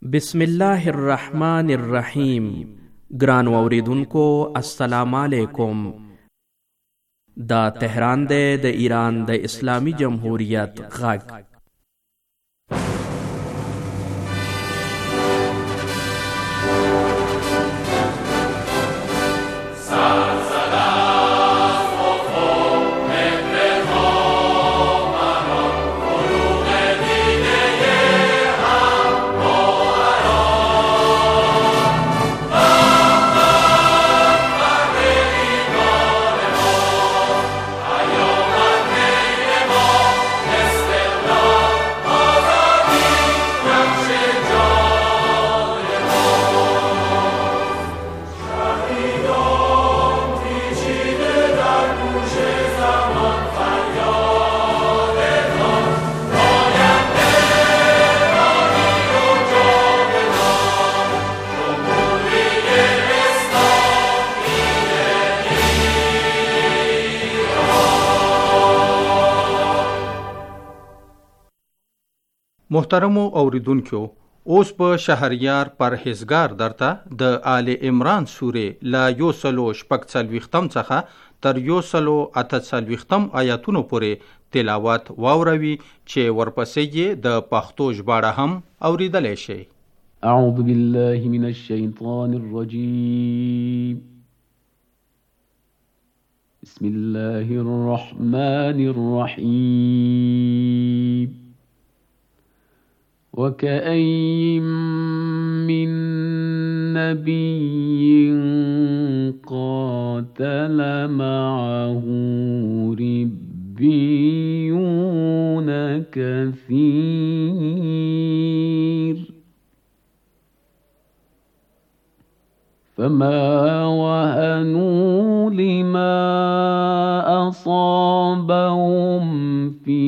بسم الله الرحمن الرحیم. ګران اوریدونکو السلام علیکم. دا تهران دی د ایران د اسلامی جمهوریت غږ. محترمو اوریدونکو، اوس په شهریار پرهیزګار درته د آل عمران سورې لا 146 څخه تر 148 آیاتونو پورې تلاوت واوروي چې ورپسې یې د پښتو ژباړه هم اوریدلی شئ. اعوذ بالله من الشیطان الرجیم. بسم الله الرحمن الرحیم. وكأين من نبي قاتل معه ربيون كثير فما وهنوا لما أصابهم في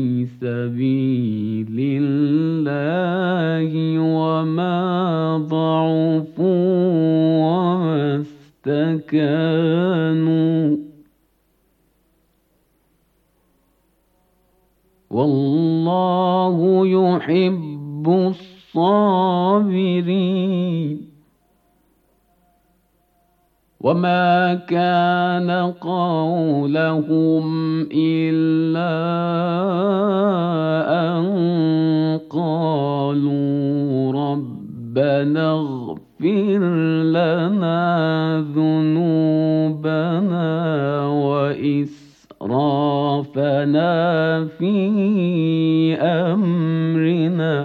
سبيل الله وما ضعفوا وما استكانوا والله يحب الصابرين. وما كان قولهم إلا أن قالوا ربنا اغفر لنا ذنوبنا وإسرافنا في أمرنا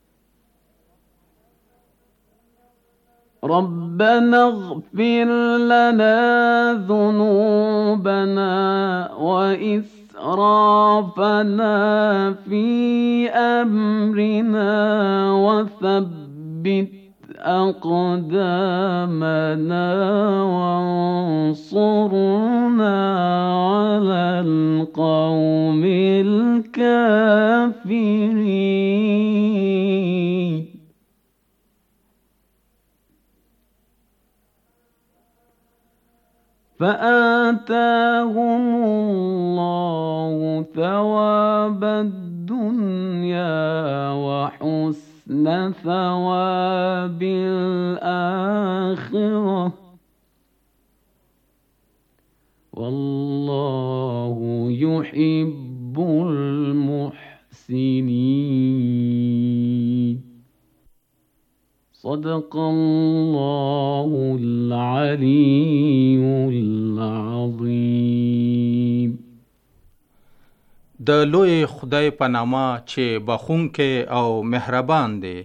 ربنا اغفر لنا ذنوبنا وإسرافنا في أمرنا وثبت أقدامنا وانصرنا على القوم الكافرين. فآتاهم الله ثواب الدنيا وحسن ثواب الآخرة والله يحب المحسنين. صدق الله العلي العظيم. د لوی خدای په نامه چې بخښونکی او مهربان دی.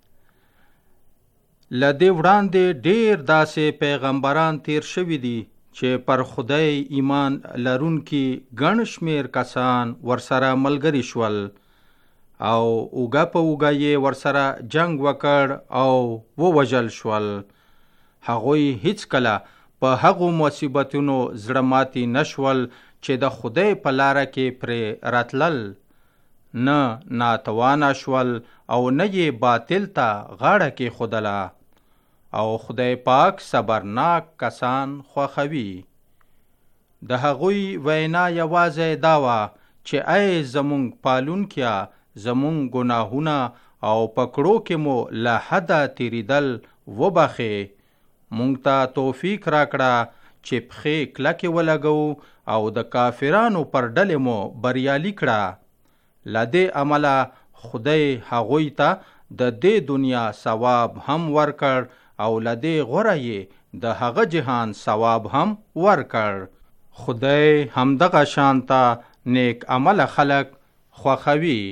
له دې وړاندې ډېر داسې پیغمبران تیر شوي دي چې پر خدای ایمان لرونکي ګڼ شمېر کسان ورسره ملګري شول او اوږه په اوږه یې ورسره جنگ وکړ او ووژل شول. هغوی هیڅکله په هغو مصیبتونو زړه ماتي نشول چې د خدای په لاره کې پرې راتلل، نه ناتوانه شول او نه یې باطل ته غاړه کېښودله. او خدای پاک صبرناک کسان خوښوي. د هغوی وینا یوازې دا وه چې ای زمونږ پالونکیه، زمونږ ګناهونه او پکړو کې مو له حده تیریدل وبخې. مونږ ته توفیق راکړه چې پښې کلکې ولګو او د کافرانو پر ډلې مو بریالي کړه. له دې عمله خدای هغوی ته د دې دنیا ثواب هم ورکړ او له دې غوره یې د هغه جهان ثواب هم ورکړ. خدای همدغه شانته نیک عمل خلق خوښوي.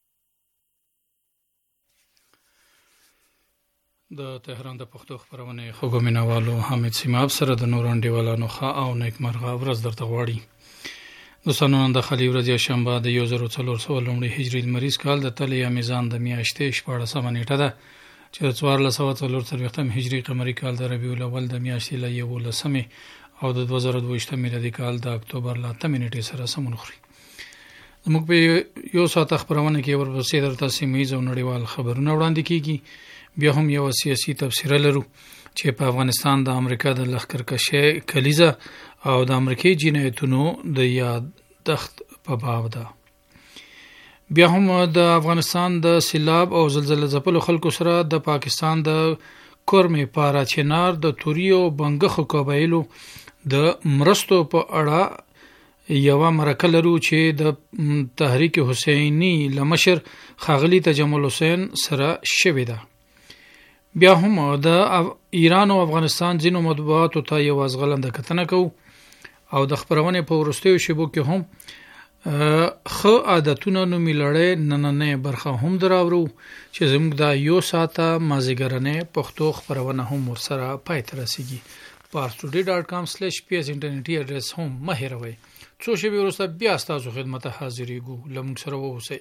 د تهران د پښتو خپرونې خوږو مینوالو حامد سیماب سره د نور انډیوالانو ښه او نیکمرغه ورځ درته غواړي. دوستانو، نن د خلی ورځ شنبه د 1400 لومړي هجري لمریز کال د تلې یا میزان د میاشتې 14مه نیټه ده چې 1440 هجري قمري کال د ربیع الاول د میاشتې له 11 او د 2022 میلادي کال د اکتوبر له 8 نیټې سره سمون خوري. موږ په یو ساعت خبرونه کې ورپسې درته سیمه‌ییز او نړیوال خبرونه وړاندې کیږي. بیا هم یو سیاسي تبصره لرو چې په افغانستان د امریکا د لښکرکشۍ کلیزه او د امریکای جنایتونو د یادښت په باب ده. بیا هم د افغانستان د سیلاب او زلزلې ځپلو خلکو سره د پاکستان د کورمې پارا چنار د توریو بنګخو قبایلو د مرستو په اړه یو مرکه لرو چې د تحریک حسینی لمشر خاغلی تجمل حسین سره شوې ده. بیا هم د ایران او افغانستان ځینو مطبوعاتو ته یو ازغلنده کتنه کوو او د خبرونې په وروستیو شیبو کې هم خو عادتونه نو ملړې نننې برخه هم دراورو چې زموږ د یو ساعته مازیګرنې پښتو خبرونه هم ورسره پای ته رسیږي. parstoday.com/ps انټرنیټي اډرس هم مه هېروئ. څو شیبې وروسته بیا ستاسو خدمت حاضرېږو. لمونږ سره واوسئ.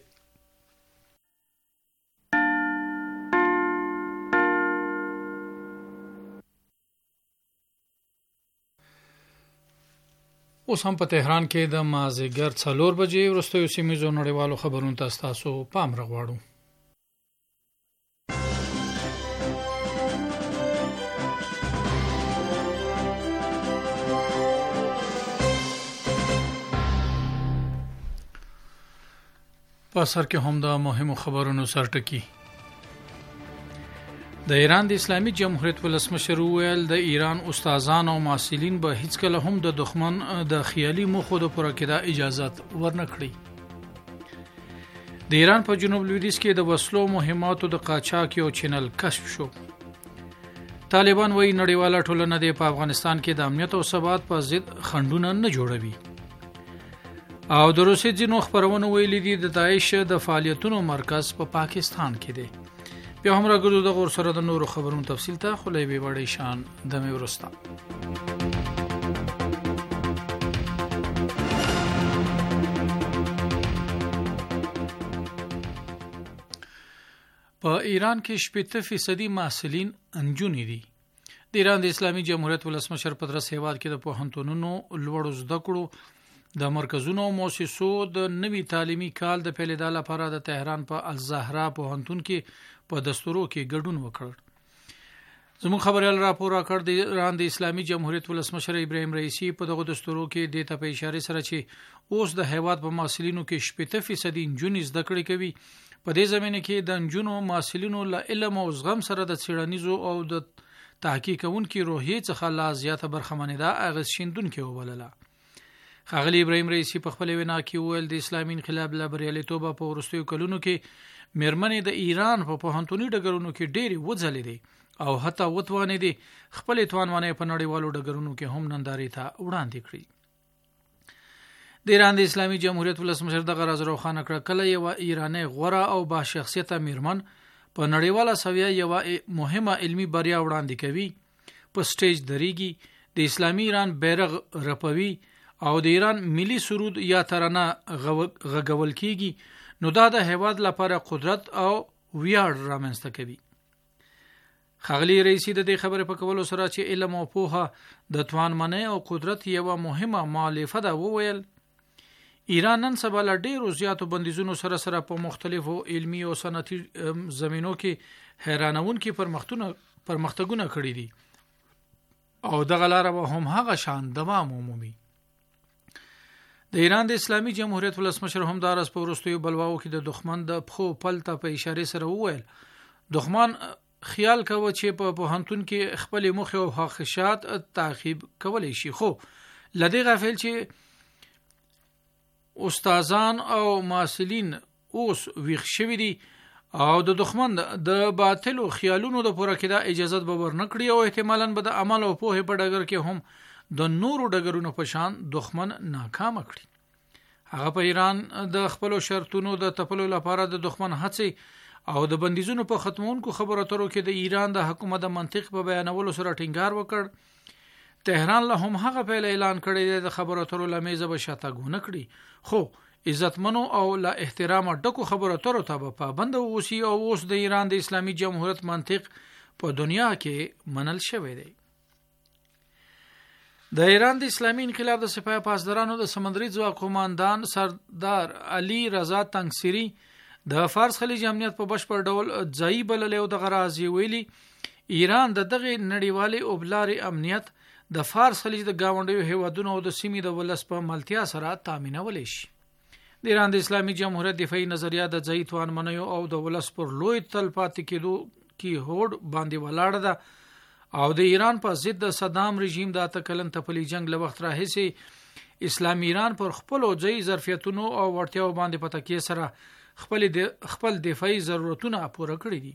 اوس هم په تهران کې د مازیګر 4 بجې وروستیو سیمه‌ییزو نړیوالو خبرونو ته ستاسو پام راغواړو. په سر کې هم د مهمو خبرونو سرټکی. د ایران د اسلامي جمهوریت ولسمشر ویل د ایران استادان او محصلین به هیڅ کله هم د دښمن د خیالي موخو د پوره کېدا اجازه ورنکړي. د ایران په جنوب لویدیځ کې د وسلو مهماتو د قاچاق یو چینل کشف شو. طالبان وایي نړیواله ټولنه د افغانستان کې د امنیت او ثبات په ضد خنډونه نه جوړوي. او د روسي ځینو خبرونو ویلي دي د داعش د فعالیتونو مرکز په پاکستان کې دی. بیا هم راګرځو د غور سره د نورو خبرونو تفصیل ته خلای به وړي شان د مې ورستا. په ایران کې 70% محصلین انجونې دي. د ایران د اسلامي جمهوریت ولسمشر پدرس هیواد کې د پوهنتونونو لوړو زده کړو د مرکزونو او مؤسسو د نوي تعلیمي کال د پیلېدا لپاره د تهران په الزهرا پوهنتون کې په دستورو کې ګډون وکړ. زموږ خبريال راپور راکړ د ایران د اسلامي جمهوریت ولسمشر ابراهیم رئیسی په دغه دستورو کې د ته په اشاره سره چې اوس د هیواد په محصلینو کې 70% انجونې زده کړې کوي. په دې زمینه کې د انجونو محصلینو له علم او زغم سره د څېړنیزو او د تحقیق کوونکو روحیې څخه لا زیاته برخمنه ده اغه شیندونکو وبلله. خاغلی ابراهیم رئیسی په خپل وینا کې ویل د اسلامي انقلاب لا بریالیتوب په ورستیو کلونو کې مېرمنې د ایران په پوهنتوني ډګرونو کې ډېری وځلې دي او حتی وتوانې دي خپل توانونه په نړیوالو ډګرونو کې هم ننداري ته وړاندې کړي. د ایران د اسلامي جمهوریت ولسمشر دغه راز روښانه کړ کله یو ایرانی غوره او با شخصیته مېرمن په نړیواله سویه یو مهمه علمی بریا وړاندې کوي، په سټیج دریږي، د اسلامي ایران بیرغ رپوي او د ایران ملي سرود یا ترانه غږول کیږي، نو دا د هیواد لپاره قدرت او ویاړ رامنځته کوي. خاغلی رئیسی د دې خبرې په کولو سره چې علم او پوهه د توانمنۍ او قدرت یو مهمه مؤلفه ده وویل ایران نن سبا له ډیرو زیاتو بندیزونو سره سره په مختلفو علمی او صنعتي زمینو کې حیرانونکي پرمختګونه کړي دي او دغه لاره به هم هغه شان دوام ومومي. د ایران د اسلامي جمهوریت ولسمشر همدارس په وروستیو بلواو کې د دښمن د پخو پلته په اشاره سره وویل دښمن خیال کوي چې په پوهنتون کې خپل مخ او خاخشات تعقیب کولای شي، خو لدی غافل چې استادان او ماسلین اوس ویښ شوي دي او د دښمن د باطلو خیالونو د پوره کېدا اجازه به ورنکړي او احتمالاً به د عمل او پوهې په ډګر کې هم د نورو ډګرونو په شان دښمن ناکام کړي. هغه په ایران د خپل شرطونو د تپلو لپاره د دښمن هڅې او د بندیزونو په ختمونکو خبرو اترو کې د ایران د حکومت د منطق په بیانولو سره ټینګار وکړ. تهران له هم هغه په اعلان کړی د خبرو اترو لمیزه به شاتګونه کړي، خو عزتمنو او لا احترام ډکو خبرو اترو ته به پابند اوسي او اوس د ایران د اسلامي جمهوریت منطق په دنیا کې منل شوی دی. د ایران د اسلامي انقلاب د سپاه پاسدارانو د سمندري ځواک قوماندان سردار علي رضا تنگسيري د فارس خلیج امنیت په بشپړ ډول ځای بللی او د غرازي ویلي ایران د دغه نړیوالي اوبلاري امنیت د فارس خلیج د گاونډیو هیوادونو او د سیمې د ولس په ملتیا سره تامینولی شي. د ایران د اسلامي جمهوریت دفاعي نظریه د ځای توان منیو او د ولس پر لوی تلپاتې کېدو کې هوډ باندې ولاړه ده او د ایران په ضد د صدام رژیم د اتکلن تپلی جنگ له وخت راهیسي اسلامي ایران پر خپل ځای ظرفیتونو او وړتیاو باندې په تکیه سره خپل دفاعي ضرورتونه پوره کړی دي.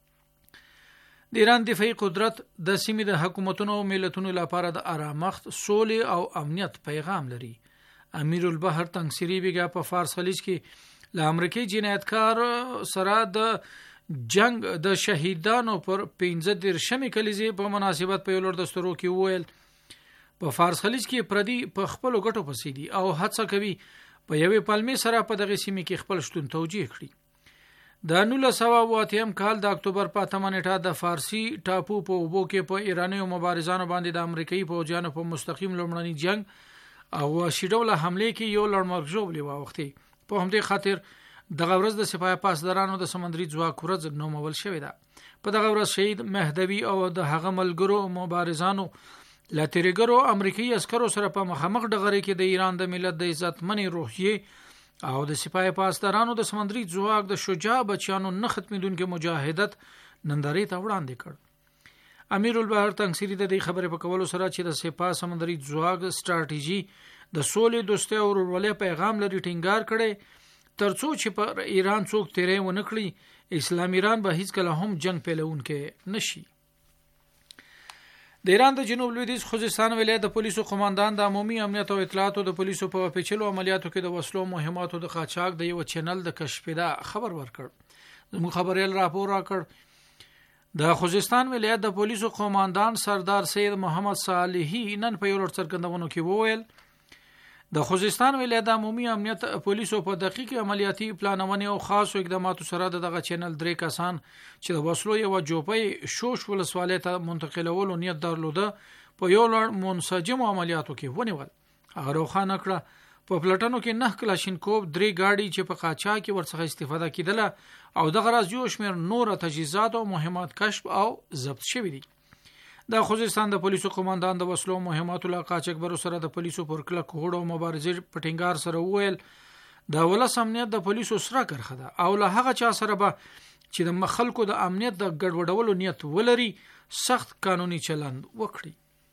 د ایران دفاعي قدرت د سیمې د حکومتونو او ملتونو لپاره د آرامښت، سولې او امنیت پیغام لري. امیر البحر تنگسيري بیګا په فارس خلیج کې له امریکای جنایتکار سره د جنگ د شهیدانو پر 15 کلیزې په مناسبت په یولور دستورو کې وویل په فارس خلیج کې پردي په خپل ګټو پسې دي او هڅه کوي په یوې پلمې سره په دغه سیمه کې خپل شتون توجیه کړي. د 1980 کال د اکتوبر په 8 نیټه د فارسی ټاپو په اوبو کې په ایرانیو مبارزانو باندې د امریکایي فوجانو په مستقیم لومړني جنگ او شیډوله حمله کې یو لړمرګ ژوبلې واوختي. په همدې خاطر دغه ورځ د سپاه پاسدارانو د سمندري ځواک ورځ نومول شوې ده. په دغه ورځ شهید مهدوی او د هغه ملګرو مبارزانو لاتریګرو امریکایي عسکرو سره په مخامخ ډغري کې د ایران د ملت د عزت منی روحیه او د سپاه پاسدارانو د سمندري ځواک د شجاع بچیانو نه ختمیدونکو مجاهدت نندارې ته وړاندې کړ. امیر البحر تنگسيري د دې خبرې په کولو سره چې د سپاه سمندري ځواک ستراتیژي د سولې، دوستۍ او ورورولۍ پیغام لري ټینګار کړي ترڅو چې پر ایران څوک تیرې ونه کړي اسلامي ایران به هیڅ کله هم جنگ پیلونکې نشي. د ایران د جنوب لویدیځ خوزستان ولایت د پولیسو قوماندان د عمومي امنیت او اطلاعاتو د پولیسو په پیچلو عملیاتو کې د وسلو مهماتو د قاچاق د یو چینل د کشفیدا خبر ورکړ. زموږ خبريال راپور راکړ د خوزستان ولایت د پولیسو قوماندان سردار سید محمد صالحی نن په یو لړ څرګندونو کې وویل د خوزستان ولایت د عمومي امنیت پولیسو په دقیق عملیاتي پلانونه او خاصو اقداماتو سره دغه چینل 3 کسان چې د وسلو یو جوپي شوش ولسوالۍ ته منتقلولو نیت درلوده په یو لړ منسجم عملیاتو کې ونیول. هغه روخانه کړه په پلټنو کې 9 کلاشینکوف 3 گاډي چې په قاچا کې ورڅخه استفاده کیدله او دغه راز یو شمېر نور تجهیزات او مهمات کشف او ضبط شوي دي. د خوزستان د پولیسو قوماندان د وسلو مهماتو لا قاچاقبرو سره د پولیسو پر کلک هوډ او مبارزې په ټینګار سره وویل د ولس امنیت د پولیسو سره کرخه ده او له هغه چا سره به چې د خلکو د امنیت د ګډوډولو نیت ولري سخت قانوني چلند وکړي.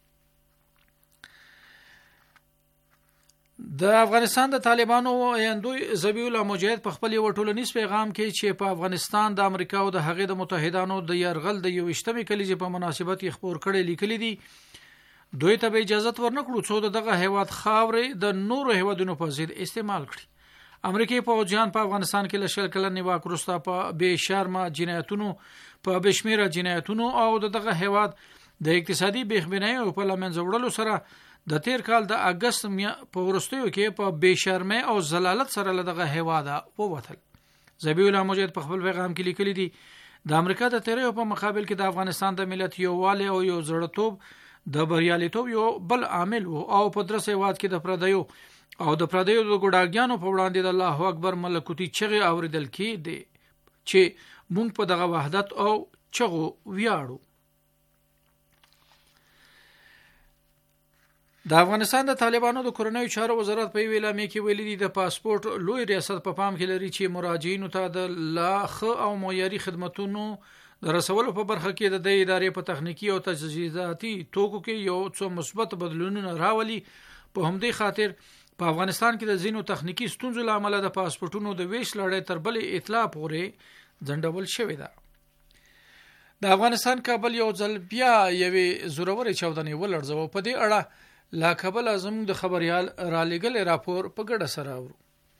د افغانستان د طالبانو ایندوی ذبیح الله مجاهد په خپل یو ټولنیز پیغام کې چې په افغانستان د امریکا او د هغې د متحدانو د يرغل د 28مې کلیزې په مناسبت یې خبر کړي لیکلي دي دوی ته اجازه ورنکړو څو دغه هیواد خاورې د نورو هیوادونو په ضد استعمال کړي. امریکایي فوجیان په افغانستان کې لشل کلن نیواک روستا په بے شرمه جنایتونو په بشمیره جنایتونو او دغه هیواد د اقتصادي بېخبنۍ او په لمنځه وړلو سره د تیر کال د اگست په ورستیو کې په بے شرمۍ او ذلالت سره لدغه هیواده ووتل. ذبیح الله مجاهد په خپل پیغام کې لیکلي دي د امریکا د تیریو په مقابل کې د افغانستان د ملت یووالی او یو زړه‌توب د بریالیتوب یو بل عامل او په درسه واد کې د پردیو د ګډاګیانو په وړاندې د الله اکبر ملکوتی چغې اوریدل کېدي چې موږ په دغه وحدت او چغو ویاړو. د افغانستان د طالبانو د کورنیو چارو وزارت په اعلامیه کې ویلي دی د پاسپورت لوی ریاست په پام کې لري چې مراجعینو ته د لاخه او معیاري خدماتونو د رسولو په برخه کې د ادارې په تخنیکی او تجهیزاتي توکو کې یو څو مثبت بدلونونه راولي. په همدې خاطر په افغانستان کې د ځینو تخنیکی ستونزو لامل د پاسپورتونو د ویش لړۍ تر بلې اطلاع پورې ځنډول شوې ده. د افغانستان کابل یو ځل بیا یوې زورورې چاودنې ولړزوه. په دې اړه لا کابل اعظم د خبريال را لګل راپور په ګډه سره اورو.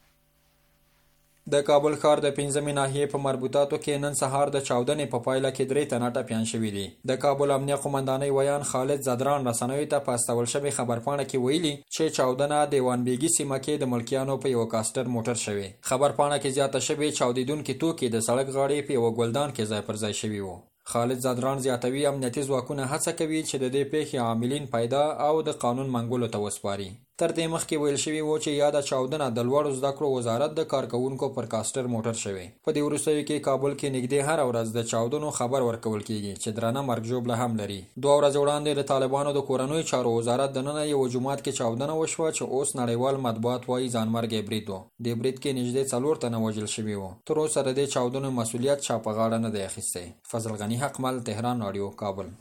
د کابل ښار د 15 ناحیې په مربوطاتو کې نن سهار د چاودنې په پایله کې 3 تنه ټپیان شوي دي. د کابل امنیه قومندانۍ ویان خالد زدران رسنیو ته په استول شوې خبرپاڼه کې ویلي چې چاودنه دیوان بیګي سیمه کې د ملکیانو په یو کاستر موټر شوی. خبرپاڼه کې زیاته شوې چاودیدونکي توکي د سړک غاړې په یو ګلدان کې ځای پر ځای شوي وو. خالد زدران زیاتوي امنیتي ځواکونه هڅه کوي چې د دې پیښې عاملین پیدا او د قانون منګولو ته وسپاري. تر دې مخکې ویل شوي وو چې یاده چاودنه د لوړو زده کړو وزارت د کارکوونکو پر کاستر موټر شوی. په دې وروستیو کې کابل کې نږدې هر ورځ د چاودنو خبر ورکول کیږي چې درنه مرګ ژوبله هم لري. 2 ورځې وړاندې د طالبانو د کورنیو چارو وزارت د نن یو جمعات کې چاودنه وشوه چې اوس نړیوال مطبوعات وايي ځانمرګ برید و. د برید کې نږدې 4 تنه وژل شوي وو. تر اوسه د دې چاودنو مسؤلیت چا په غاړه نه دی اخیستی. فضل غنی حقمل، تهران رادیو، کابل.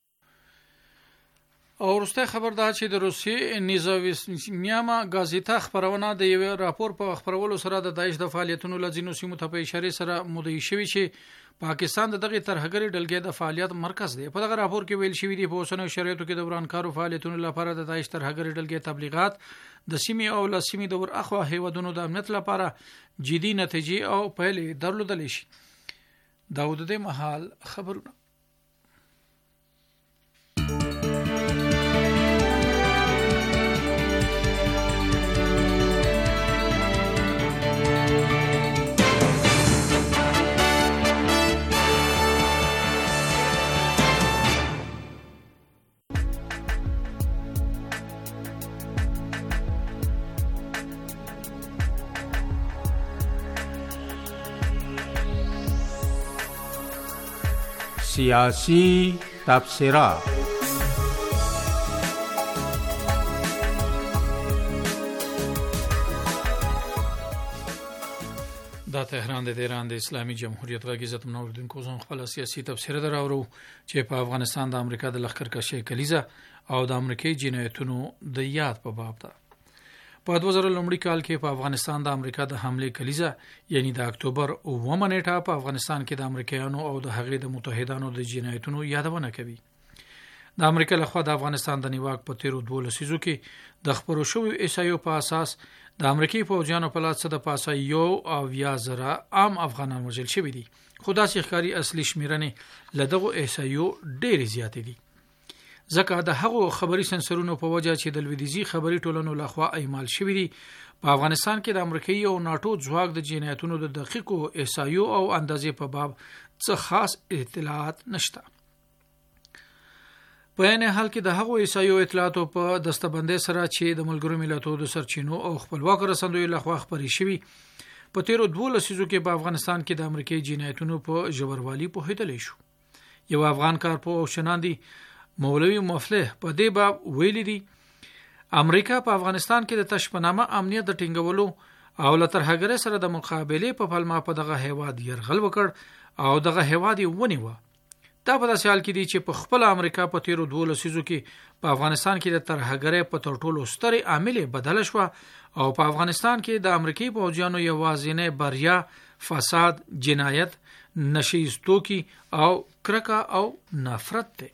او وروسته خبر ده چې د روسیې نیزاویسمیاما غازیتا خبرونه د یو راپور په خبرولو سره د داعش د فعالیتونو لزینو سیمو ته په اشاره سره مدعي شوی چې پاکستان د دغه ترهګری ډلګې د فعالیت مرکز دی. په دغه راپور کې ویل شوی دی په اوسنیو شرایطو کې د ورانکارو فعالیتونو لپاره د داعش ترهګری ډلګې تبلیغات د سیمې او لاسیمې د ورأخوا هیوادونو د امنیت لپاره جدي نتیجې او پایلې درلودل شي. داود د محل خبرونه. سیاسی تبصره. دا تهران د ایران د اسلامي جمهوریت غږی عزت منوردونکو زم خپل سیاسي تبصره دراورو چې په افغانستان د امریکا د لښکرکشي کلیزه او د امریکای جنایتونو د یاد په باب ده. په 2000 کال کې په افغانستان د امریکا د حمله کلیزه یعنی د اکتوبر 9 نیټه په افغانستان کې د امریکایانو او د هغې د متحدانو د جنایتونو یادونه کوي. د امریکا لخوا د افغانستان د نیواک په 13 لسیزو کې د خبرو شوی ایسایو په اساس د امریکای فوجانو په لاس د پاسه یو او یا زره عام افغانان وژل شوی دي. خدا سي ښکاری اصلي شمیرنې لدغه ایسایو ډېر زیات دي. ځکه د هغو خبري سنسرونو په وجه چې د لویدیزي خبري ټولنو لخوا اعمال شوی دي په افغانستان کې د امریکایي او ناتو ځواک د جنایتونو د دقیقو ایسایو او اندازې په باب څه خاص اطلاعات نشته. په عین حال کې د هغو ایسایو اطلاعاتو په دستبندۍ سره چې د ملګرو ملتونو د سرچینو او خپلواک رسندوی لخوا خبري شوی په 13 لسیزو کې په افغانستان کې د امریکایي جنایتونو په ژوروالي پوهیدل شو. یو افغان کارپوه شناندي مولوی مفلح په دې باب ویلي دي امریکا په افغانستان کې د تشپنامه امنیت د ټینګولو او لترهګر سره د مقابله په پلمه په دغه هیواد يرغل وکړ او دغه هیواد ونیوه. دا په داسې حال کې دي چې په خپل امریکا په 13 لسیزو کې په افغانستان کې د ترهګر په ترټولو ستر عامل بدل شو او په افغانستان کې د امریکایي پوځیانو یوازینه بریا فساد، جنایت، نشئیستوکی او کرکا او نفرت ده.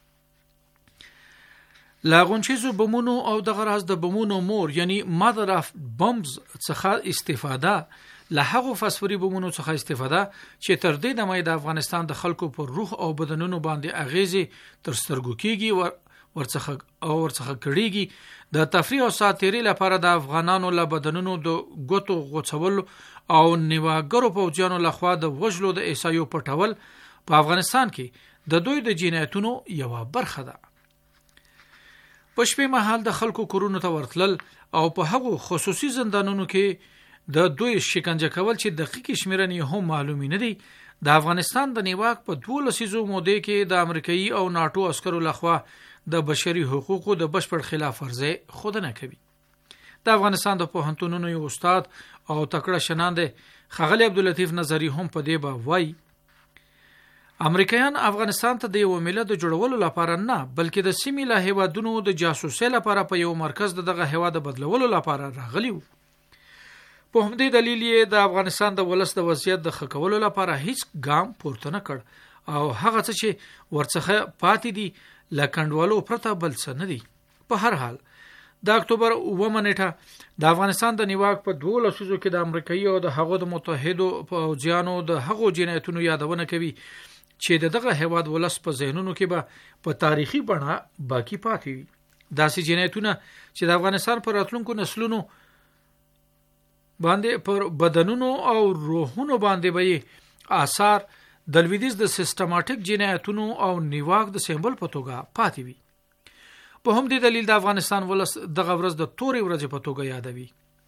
لاغونچیزو بمونو او دغه راز د بمونو مور یعنی مادر اف بمز څخه استفاده له هغو فسفوري بمونو څخه استفاده چې تر دې دمه د افغانستان د خلکو پر روح او بدنونو باندې اغیزې تر سترګو کیږي ورڅخه کړيږي. د تفریح او ساتيري لپاره د افغانانو له بدنونو د ګوتو غوڅول او نیواګرو پوجانو لخوا د وژلو د ایسایو پټول په افغانستان کې د دوی د جنایتونو یو برخه ده. په شپې مهال د خلکو کورونو ته ورتلل او په هغو خصوصي زندانونو کې د دوی شکنجه کول چې دقیق شمیرنې هم معلومي نه دي. د افغانستان د نیواک په 2 لسیزو موده کې د امریکایي او ناتو عسکرو لخوا د بشري حقوقو د بشپړ خلاف ورزي خودنه کوي. د افغانستان د پوهنتونونو یو استاد او تکړه شناند خغلی عبداللطیف نظری هم په دې به وایي امریکایان افغانستان ته د یو ملت د جوړولو لپاره نه بلکې د سیمې له هیوادونو د جاسوسۍ لپاره په یو مرکز دغه هیواد بدلولو لپاره راغلی وو. په همدې دلیل یې د افغانستان د ولس د وضعیت د ښه کولو لپاره هیڅ ګام پورته نه کړ او هغه څه چې ورڅخه پاتې دي له کنډوالو پرته بل څه نه دي. په هر حال د اکتوبر 9 نیټه د افغانستان د نیواک په 2 لسیزو کې د امریکایي او د هغو د متحدو پوځیانو د هغو جنایتونو یادونه کوي چې دغه هیواد ولس په ذهنونو کې به په تاریخي بڼه باقی پاتې وي. داسې جنایتونه چې د افغانستان پر راتلونکو نسلونو باندې پر بدنونو او روحونو باندې به آثار د لویدیز د سیستماتیک جنایتونو او نیواک د سمبل په توګه پاتې وي. په هم دې دلیل د افغانستان ولس دغه ورځ د تورې ورځې په توګه یادوي.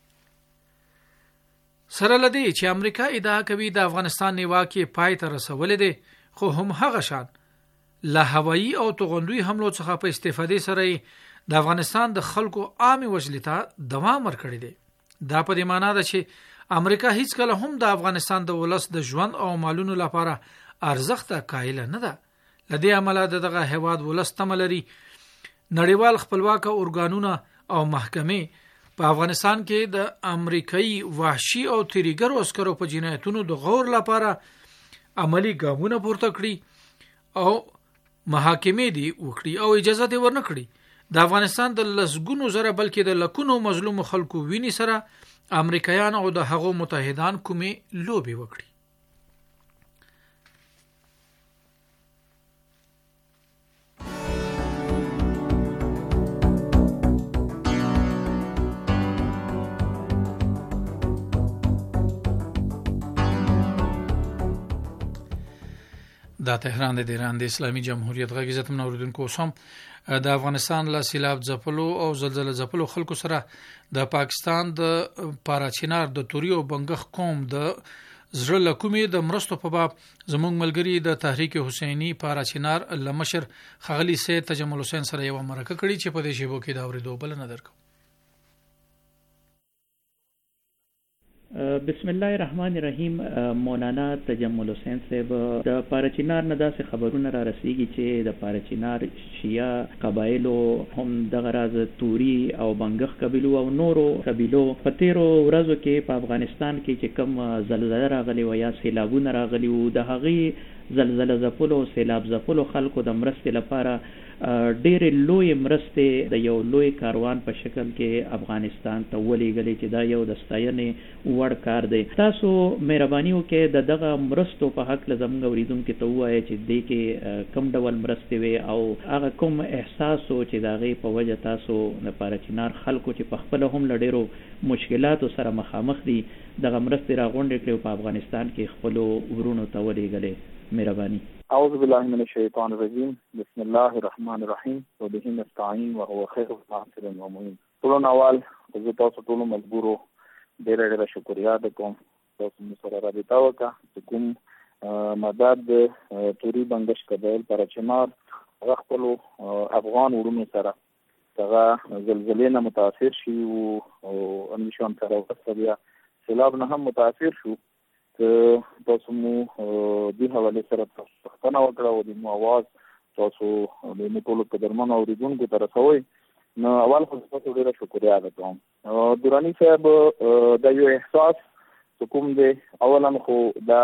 سره لدی چې امریکا ادعا کوي د افغانستان نیواکي پای ته رسولې ده خو هم هغه شان له هوایی او توغندوی حملو څخه په استفاده سره د افغانستان د خلکو عامه وجلتا دوام ورکړي دي. دا په دې معنی ده چې امریکا هیڅ کله هم د افغانستان د ولس د ژوند او مالونو لپاره ارزښت قایل نه ده. لدې عمله دغه هیواد ولس تملري نړیوال خپلواک اورګانونه او محکمې په افغانستان کې د امریکایي وحشي او تریګر عسکرو په جنایتونو د غور لپاره عملی ګامونه پورته کړي او محاکمې دي وکړي او اجازه دي ورنکړي. د افغانستان د لسګونو زره بلکې د لکونو مظلوم خلکو ویني سره امریکایان او د هغو متحدان کومې لوبي وکړي. دا تهران د ایران د اسلامي جمهوریت غږ عزت منوردونکو سم د افغانستان له سیلاب ځپلو او زلزلې ځپلو خلکو سره د پاکستان د پاراچینار د توري او بنګخ قوم د زړه لکومې د مرستو په باب زموږ ملګری د تحریک حسینی پاراچینار لمشر خغلی سید تجمل حسین سره یو مرکه کړي چې په دې شیبو کې دا اوریدو بل نه درکو. بسم الله الرحمن الرحیم. مولانا تجمل حسین صاحب د پاراچینار نه داسې خبرونه را رسیږي چې د پاراچینار شیعه قبایلو هم دغه راز توري او بنګخ قبیلو او نورو قبیلو په تیرو ورځو کې په افغانستان کې چې کم زلزلہ راغلی و یا سیلابونه راغلی و د هغې زلزلہ ځپلو او سیلاب ځپلو خلکو د مرستې لپاره ډېرې لوی مرستې د یو لوی کاروان په شکل کې افغانستان ته ولېږلې چې دا یو د ستاینې وړ کار دی. تاسو مهرباني وکړئ د دغه مرستو په هکله زموږ اورېدونکو ته ووایئ چې دې کې کوم ډول مرستې وې او هغه کوم احساس و چې د هغې په وجه تاسو د پاراچینار خلکو چې په خپله هم له ډېرو مشکلاتو سره مخامخ دي دغه مرستې راغونډې کړې او په افغانستان کې خپلو ورونو ته ولېږلې. مهرباني. اعوذ بالله من الشیطان الرجیم. بسم الله الرحمن الرحیم. وبه نستعین وهو خیر الناصر والمعین. ټولو نوال زه تاسو ټولو مجبورو ډېره ډېره شکریا ده کوم تاسو مو سره رابطه وکړه چې کوم مدد توري بنګش قبایل پاراچینار هغه خپلو افغان ورونو سره هغه زلزلې نه متاثر شي او اندېښون سره وروسته بیا سیلاب نه هم متاثر شو که تاسو مو دې حوالې سره پوښتنه وکړه او د مو اواز تاسو د ټولو قدرمنو اورېدونکو ته رسوئ نو اول خو تاسو ډېره شکریا ادا کوم. دراني صاحب دا یو احساس چې کوم دی اولا خو دا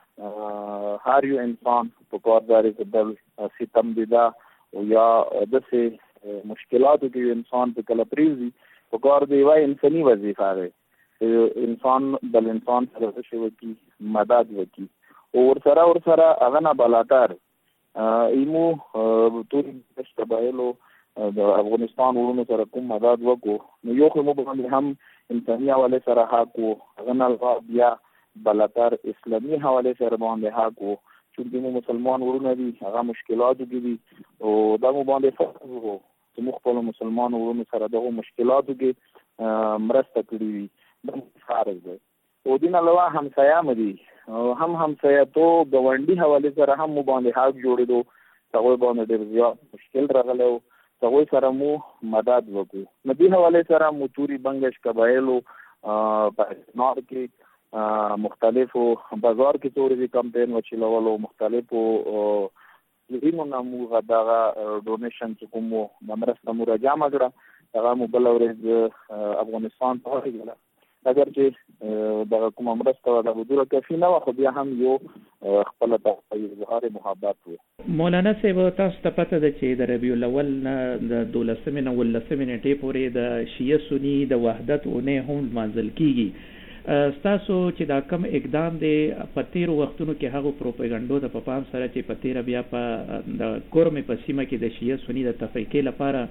هر یو انسان په کار داري چې د ستم دیده او یا داسې مشکلاتو کې انسان په کله پرېږدي په کار دی یوه انساني وظیفه دی انسان بل انسان سره شي وکي مدد وکي او ورسره هغه نه بالاتر ایمو توري بنګش قبایلو د افغانستان ورونو سره کوم مدد وکړو نو یو خو مو باندې هم انساني حواله سره حق وو هغه نه بیا بالاتر اسلامي حواله سره باندې حق وو چې مو مسلمان ورونه دي هغه مشکلاتو کې دي او دا مو باندې فرض وو چې مو خپل مسلمان ورونو سره دغه مشکلاتو کې مرسته کړې وي د فرض دی. او دین علاوه همسایه مدي هم همسایه تو ګاونډي حواله سره هم مو باندې حق جوړېدو هغه باندې ډېر زیات مشکل راغلی هغوی سره مو مدد وکړو. نو دې حوالې سره مو توري بنګش قبایلو په نار کې مختلفو بازار کې توري کمپین وچلولو، مختلفو زینو نمو غداغه ډونیشن چې کومو د مرسته مو راجمع کړه، هغه مو بل ورځ افغانستان ته ورغله. اگر چې دغه کومه مرسته د حضور کافي نه وه، خو بیا هم یو خپله اظهار محبت و. مولانا صاحب تاسو ته پته ده چې د ربیع الاول نه د 12 نه 19 نیټې پورې د شیعه سنی د وحدت اونۍ هم لمانځل کیږي. ستاسو چې دا کم اقدام دی په تیرو وختونو کې هغه پروپاګاندا د په پام سره چې په تیر بیا په د کورمې په سیمه کې د شیعه سنی د تفریقې لپاره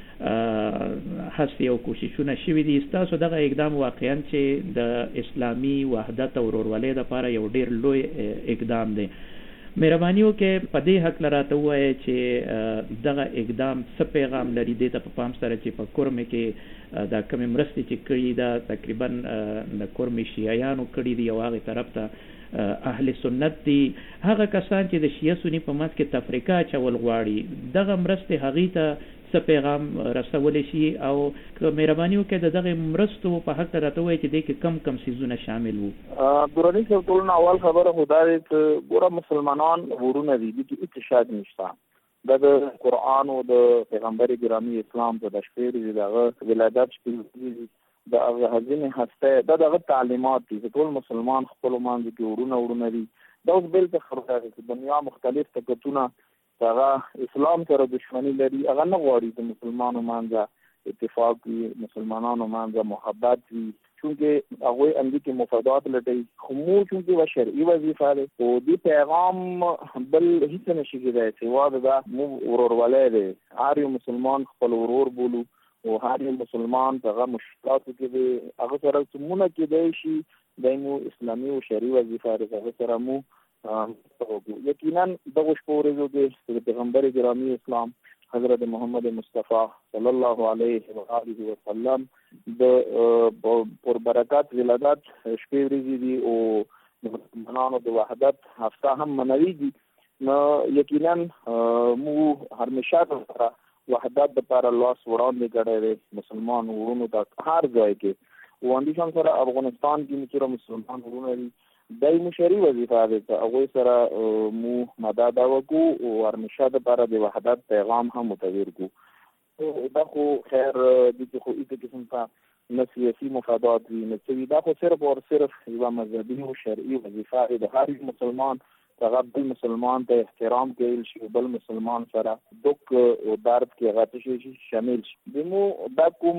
هڅې او کوششونه شوي دي، ستاسو دغه اقدام واقعا چې د اسلامي وحدت او ورورولۍ لپاره یو ډیر لوی اقدام دی. مهرباني وکړئ په دې حق راته ووایئ چې دغه اقدام څه پیغام لري، دې ته په پام سره چې په کورمې کې دا کمې مرستې چې کړي دا تقریبا د کورمې شیعیانو کړي دي او هغې طرف ته اهل سنت دي، هغه کسان چې د شیعه سني په منځ کې تفریقه اچول غواړي، دغه مرستې هغې ته څه پیغام رسولی شي، او که مهرباني وکړئ د دغې مرستو په حق راته ووایئ چې دې کې کم کم څیزونه شامل وو. دراني صاحب ټول نه اول خبره خو دا دی چې ګوره مسلمانان ورونه دي، دې کې هېڅ شک نشته. دا د قرآن او د پیغمبر ګرامی اسلام ته د شپې ورځې د هغه ولادت شپې د هغه ځینې هسته دا دغه تعلیمات دي چې ټول مسلمان خپلو منځ کې ورونه دي. دا اوس بېلته خبره ده چې دنیا مختلف طاقتونه هغه اسلام سره دشمنی لري، هغه نه غواړي چې مسلمانانو منځه اتفاق وي، مسلمانانو منځه محبت وي، چونکې هغوی همدې مفادات لټوي. خو موږ چونکې یوه شرعي وظیفه دی، خو دې پیغام بل هېڅ نه شي کېدی سوا د دا موږ ورورولۍ دی. هر یو مسلمان خپل ورور بولو او هر یو مسلمان په هغه مشکلاتو کې دی، هغه سره څومره کېدی شي دی مو اسلامي او شرعي وظیفه دی، هغه سره مو یقینا دغه شپو ورځو کې د پیغمبر ګرامی اسلام حضرت محمد مصطفی صلی الله علیه و آله وسلم د پر برکات ولادت شپې ورځې دي او مسلمانانو د وحدت هفته هم منوي. نو یقینا مو همیشه د وحدت لپاره لاس وړاندې کړی دی مسلمان ورونو ته هر ځای کې، او اندیشان سره افغانستان کې چې مسلمان ورونه دي دای مو شرعي وظیفه ده چې هغوی سره مو مدد وکړو او همیشه دپاره د وحدت پیغام هم متویر کړو. دا خو خیر دې کې خو هېڅ قسم ته نه سیاسي مفادات وي نه څه وي، دا خو صرف او صرف یوه مذهبي او شرعي وظیفه ده د هر مسلمان هغه بل مسلمان ته احترام کوي شي، بل مسلمان سره دک او درد کې هغه شي شامل شي. دمو دا کوم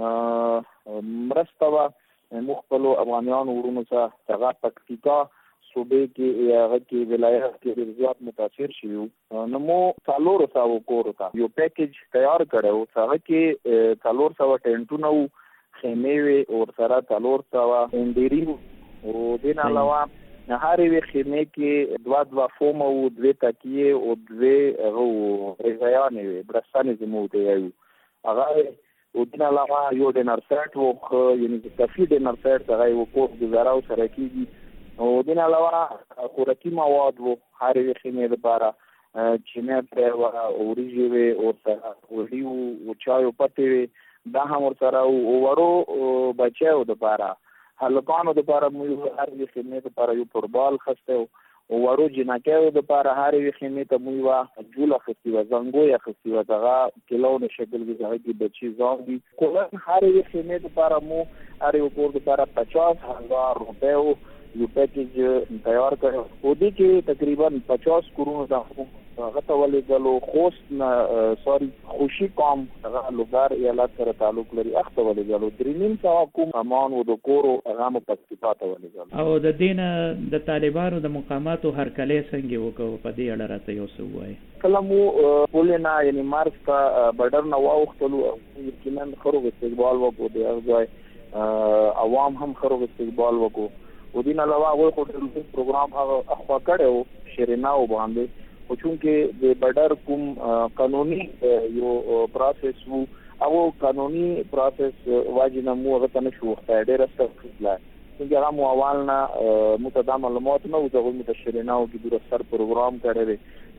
مرسته وه موږ خپلو افغانیانو ورونو څخه هغه پکتیکا صوبې کې هغه کې ولایت کې ډېر زیات متاثر شوي وو. نو مو 400 کورو ته یو پیکیج تیار کړی وو، هغه کې 400 ټینټونه وو، خیمې وې، ورسره 400 انډیري وو، او دې نه علاوه هرې یوې خیمې کې 2 فومه وو، 2 تکیې او 2 هغه غذایانې وې، برستانې چې موږ ورته وایو هغه. او دې نه علاوه یو ډینر سیټ وو، یعنې کافي ډینر سیټ هغه یو کور ګزاره ورسره کېږي. او دې نه علاوه خوراکي مواد وو هرې یوې خیمې لپاره، چینی پرې وه، وریجې وې، ورسره غوړي وو، او چای او پتې وې، دا هم ورسره وو. او وړو بچیو دپاره هلکانو دپاره مو هر یوې خیمې دپاره یو فوټبال اخیستی وو، او وړو جنکیو دپاره هر یوې خیمې ته مو یوه جول اخیستې وه، زنګوی اخیستې وه، دغه کیلونه شکل کې هغه کې بچي زانګي. کلن هر یوې خیمې دپاره مو هر یو کور دپاره 50,000 روپیو یو پیکیج تیار کړی، او دې کې تقریبا 50 کورونو ته هغه ته ولېږلو. خوست نه سوري خوشي قوم هغه لوګر ایالت سره تعلق لري، هغه ته ولېږلو. 3,500 کوم امان و د کورو هغه مو پکتیکا ته ولېږلو. او د دې نه د طالبانو د مقاماتو هرکلی څنګه وکړو په دې اړه راته یو څه ووایي. کله مو پولې نه یعنې مارچ ته بډر نه واوښتلو، یقینا ښه روغ استقبال وکړو، د هغه ځای عوام هم ښه روغ استقبال وکړو. او دې نه علاوه هغوی خو ټلویزیون پروګرام هغه اخوا کړی و شیریناو باندې، خو چونکې د بډر کوم قانوني یو پروسس وو، هغه قانوني پروسس وجې نه مو هغه ته نه شو وښتی، ډېره سخت تله، چونکې هغه مو اول نه مو ته دا معلومات نه وو چې هغوی مو ته شیریناو کې دوره ستر پروګرام کړی دی.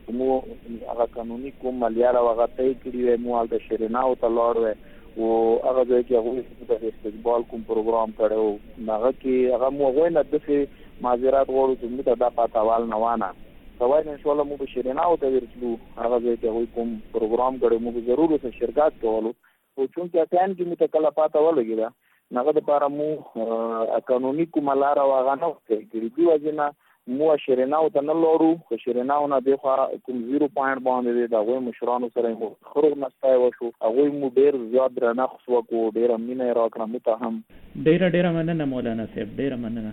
مو هغه قانوني کوم مالیه هغه ته کړی مو د شیریناو ته لاړو او هغه ځکه هغه د استقبال کوم پروګرام کړو هغه کې هغه مو غوښنه د معذرت غوړو چې موږ دا پاتاوال نه وانه سوای ان شاء الله مو به شیریناو ته ورسلو هغه ځکه هغه کوم پروګرام کړو مو ضرور سره شرکت کولو او چونکه اتان کې مو ته کله پاتاول کېده هغه د لپاره مو قانوني کوم لار هغه نه کوي دی وجنه مو شیریناو ته نه لورو خو شیریناو نه دی خو کوم 0 پوینټ باندې دا غوي مشرانو سره مو خروج نستای وشو هغه مو ډیر زیات درنه خو کو ډیر مینه راکړه مو ته هم ډیر مننه مولانا صاحب ډیر مننه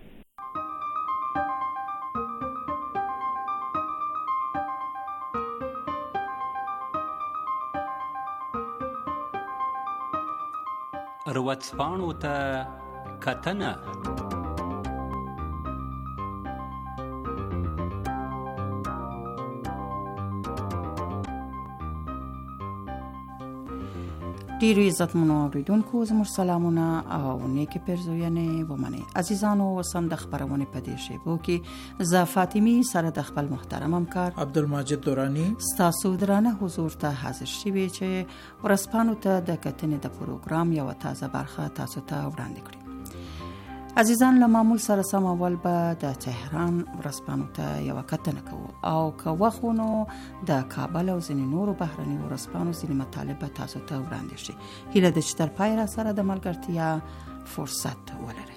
روڅپاڼو ته کتنه ډیرو عزتمنو اوریدونکو زموږ سلامونه او نیکی پیرزوینې ومنئ. عزیزانو وسم د خبرونه په دې شیبو کې ز فاطمی سره د خپل محترم همکار عبدالمجید دورانی ستاسو درانه حضور ته حاضر شوي چې ورسپانو ته د کتنې د پروګرام یو تازه برخه تاسو ته وړاندې کړو. عزیزان له معمول سره سم اول به د تهران ورسپانو ته یو کتنه کوو او که وخونو د کابل او ځینې نورو بهرني ورسپانو ځینې مطالب تاسو ته وړاندې شي. هیله ده چې تر پای را سره د ملګرتیا فرصت ولرئ.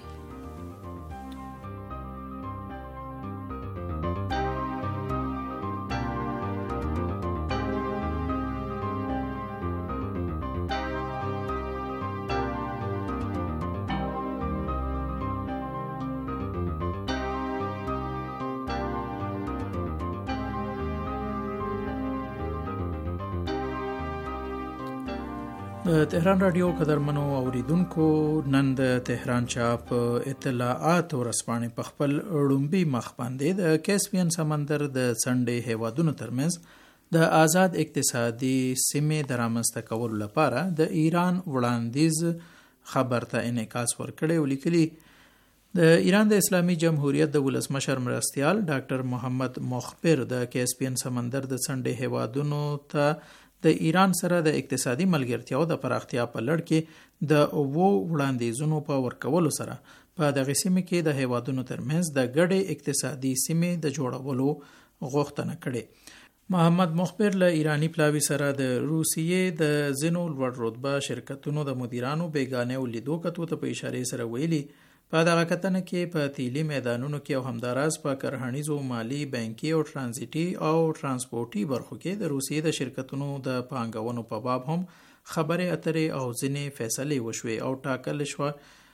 تهران رادیو قدرمنو اوریدونکو نن د تهران چاپ اطلاعات ورسپانې په خپل ړومبي مخ باندې د کیسپین سمندر د څنډې هیوادونو ترمنځ د آزاد اقتصادي سیمې د رامنځته کولو لپاره د ایران وړاندیز خبر ته انعکاس ورکړی او لیکلي د ایران د اسلامي جمهوریت د ولسمشر مرستیال ډاکټر محمد مخبر د کیسپین سمندر د څنډې هیوادونو ته د ایران سره د اقتصادي ملګرتیاو د پراختیا په لړ کې د وړاندیزونو په ورکولو سره په دغه سیمه کې د هیوادونو ترمنځ د ګډې اقتصادي سیمې د جوړولو غوښتنه کړې. محمد مخبر له ایرانی پلاوی سره د روسیې د زینو لوړ رتبه شرکتونو د مدیرانو بیگانه ولیدو کتو ته په اشاره سره ویلي په دغه کتنه کې په تیلي میدانونو کې او همداراز په کرهنیزو مالی بانکي او ترانزیتي او ترانسپورتي برخو کې د روسیې د شرکتونو د پانګونو په باب هم خبرې اترې او ځینې فیصلې وشوي او ټاکل شو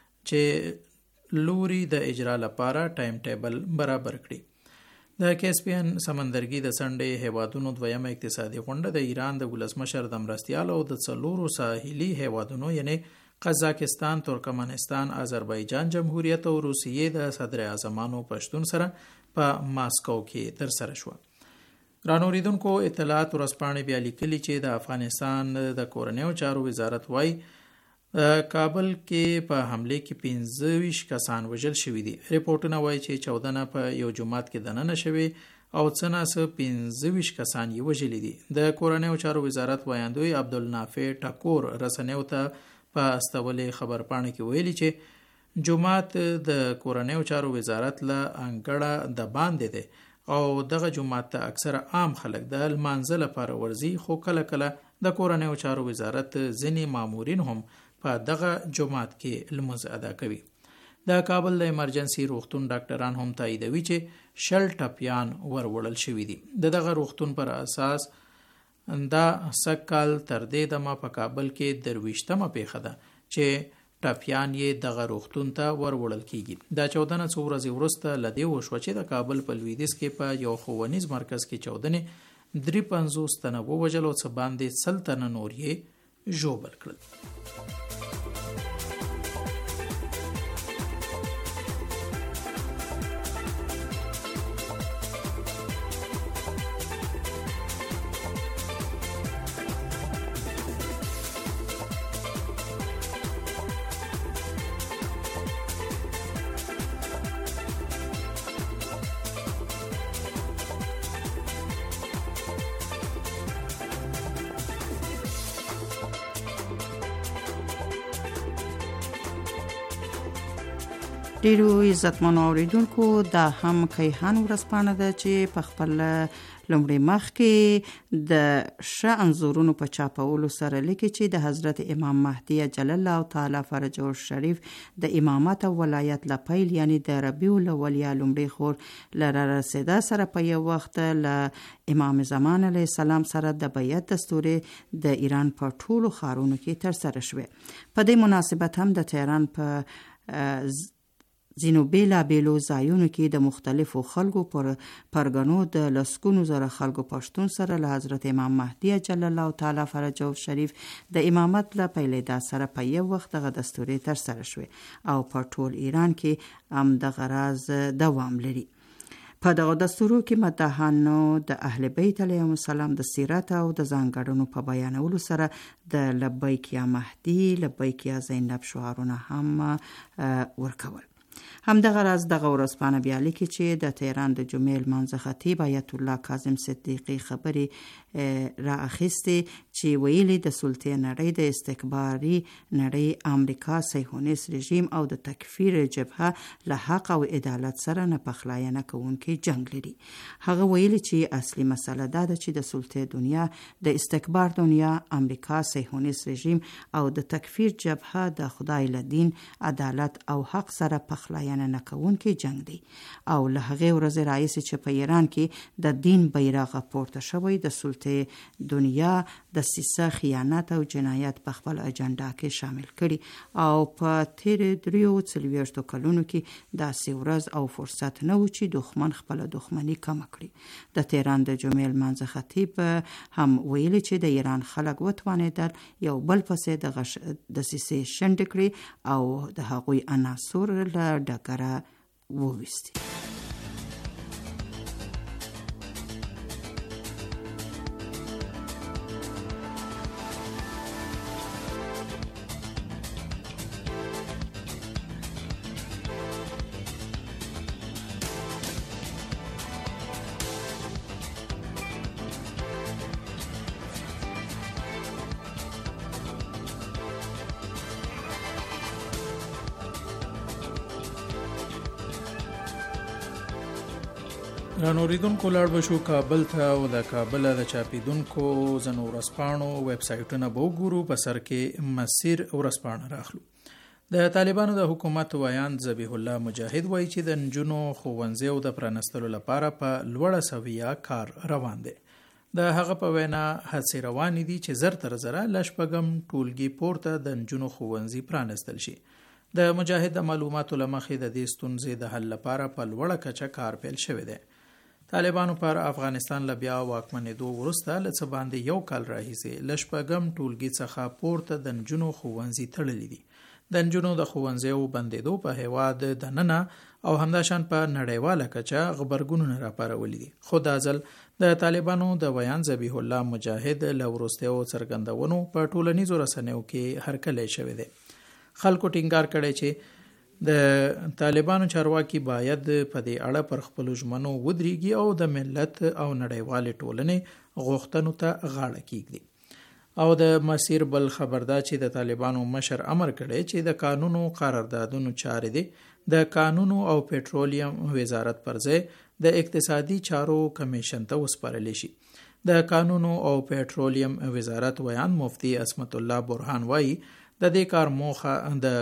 چې لوري د اجرا لپاره ټایم ټیبل برابر کړي. د کیسپین سمندرګي د څنډې هیوادونو دویمه اقتصادي غونډه د ایران د ولسمشر د مرستیال او د څلورو ساحلي هیوادونو یعنی قزاقستان، ترکمنستان، آذربایجان جمهوریت او روسیې د صدر اعظمانو پښتون سره په ماسکو کې تر سره شو. ګران اوریدونکو اطلاعات ورسپانې بیا لیکلي چې د افغانستان د کورنیو چارو وزارت وايي کابل کې په حمله کې 25 کسان وژل شوي دي. ریپورتونه وايي چې 14 په یو جماعت کې دننه شوي او څناسه 15 کسان یې وژلي دي. د کورنیو چارو وزارت وایاندوی عبدالنافع ټکور رسنیو ته په استولې خبر پاڼه کې ویلي چې جماعت د کورنیو چارو وزارت له انګړه د باندې دی او دغه جماعت ته اکثره عام خلک د لمانځه لپاره ورځي، خو کله کله د کورنیو چارو وزارت ځینې مامورین هم په دغه جماعت کې لمونځ ادا کوي. د کابل د ایمرجنسي روغتون ډاکټران هم تاییدوي چې 60 ټپیان وروړل شوي دي. دغه روغتون پر اساس دا سکال تر دې دمه په کابل کې 23مه پیښه ده چې ټپیان یې دغه روغتون ته وروړل کیږي. دا 14 ورځې وروسته لدی وشو چې د کابل په لویدیځ کې په یو ښوونیز مرکز کې 53 تنه ووژل او څه باندې 100 تنه نور یې ژوبل کړل. ډیرو عزتمنو اوریدونکو دا هم کیهان ورځپاڼه ده چې په خپل لومړی مخ کې د ښه انځورونو په چاپولو سره لیکي چې د حضرت امام مهدي جل الله تعالی فرجه الشریف د امامت او ولایت له پیل یعنی د ربیع الاول یا لومړی خور له رسیدا سره په یو وخت له امام زمان علیه السلام سره د بیعت دستورې د ایران په ټولو ښارونو کې ترسره شوې. په دې مناسبت هم د تهران په ځینو بیلابیلو ځایونو کې د مختلفو خلکو پر پرګنو د لسګونو زره خلکو پښتون سره له حضرت امام مهدي جل الله تعالی فرجه الشریف د امامت له پیلېدا سره په یو وخت دغه دستورې ترسره شوې او په ټول ایران کې هم دغه راز دوام لري. په دغه دستورو کې مداحانو د اهل بیت علیهم السلام د سیرت او د ځانګړنو په بیانولو سره د لبیک یا مهدي لبیک یا زینب شعارونه هم ورکول. همدغه راز دغه ورځپاڼه بیا لیکي چې د تهران د جمعې لمانځه خطیب آیت الله کاظم صدیقي خبرې را اخیستې چې ویلي د سلطې نړۍ د استکباري نړۍ امریکا صهیونیست رژیم او د تکفیر جبهه له حق او عدالت سره نه پخلاینه کوونکی جنگ لري. هغه ویلي چې اصلي مسله دا ده چې د سلطې دنیا د استکبار دنیا امریکا صهیونیست رژیم او د تکفیر جبهه د خدای له دین عدالت او حق سره پخلاینه نه کوونکی جنگ دی او له هغې ورځې راهیسې چې په ایران کې د دین بیرغ پورته شوی د سلطې دنیا دسیسه خیانت او جنایت په خپل اجنډا کې شامل کړي او په تیرې 43 کلونو کې داسې ورځ او فرصت نه و چې دښمن خپل دښمني کم کړي. د تهران د جمعې لمانځه خطیب هم ویلي چې د ایران خلک وتوانېدل یو بل پسې د دسیسې شنډې کړي او د هغوی عناصر له ډګره وویستي. رانوریدونکو لاړ بشو کابل ته او د کابل د چاپیدونکو زنو ورځپاڼو ویب سایټونه به وګورو. په سر کې مسیر ورځپاڼه راخلو. د طالبانو د حکومت ویان ذبیح الله مجاهد وایي چې د نجونو ښوونځي او د پرانستلو لپاره په لوړه سویه کار روان دی. د هغه په وینا هڅې روانې دي چې زر تر زره له شپږم ټولګي پورته د نجونو ښوونځي پرانستل شي. د مجاهد د معلوماتو له مخې د دې ستونزې د حل لپاره په لوړه کچه کار پیل شوی دی. طالبانو پر افغانستان له بیا واکمنېدو وروسته له څه باندې یو کال راهیسې له شپږم ټولګي څخه پورته د نجونو ښوونځي تړلي دي. د نجونو د ښوونځیو بندېدو په هیواد دننه او همداشان په نړیواله کچه غبرګونونه راپارولي دي. خو دا ځل د طالبانو د ویان ذبیح الله مجاهد له وروستیو څرګندونو په ټولنیزو رسنیو کې هرکلی شوی دی. خلکو ټینګار کړی چې د طالبانو چارواکي باید په دې اړه پر خپلو ژمنو ودرېږي او د ملت او نړیوالې ټولنې غوښتنو ته غاړه کېږدي. او د مسیر بل خبر دا چې د طالبانو مشر امر کړی چې د قانونو قراردادونو چارې دي د قانونو او پټرولیم وزارت پر ځای د اقتصادي چارو کمیشن ته وسپارل شي. د قانونو او پټرولیم وزارت ویان مفتی عصمت الله برهان وایي د دې کار موخه د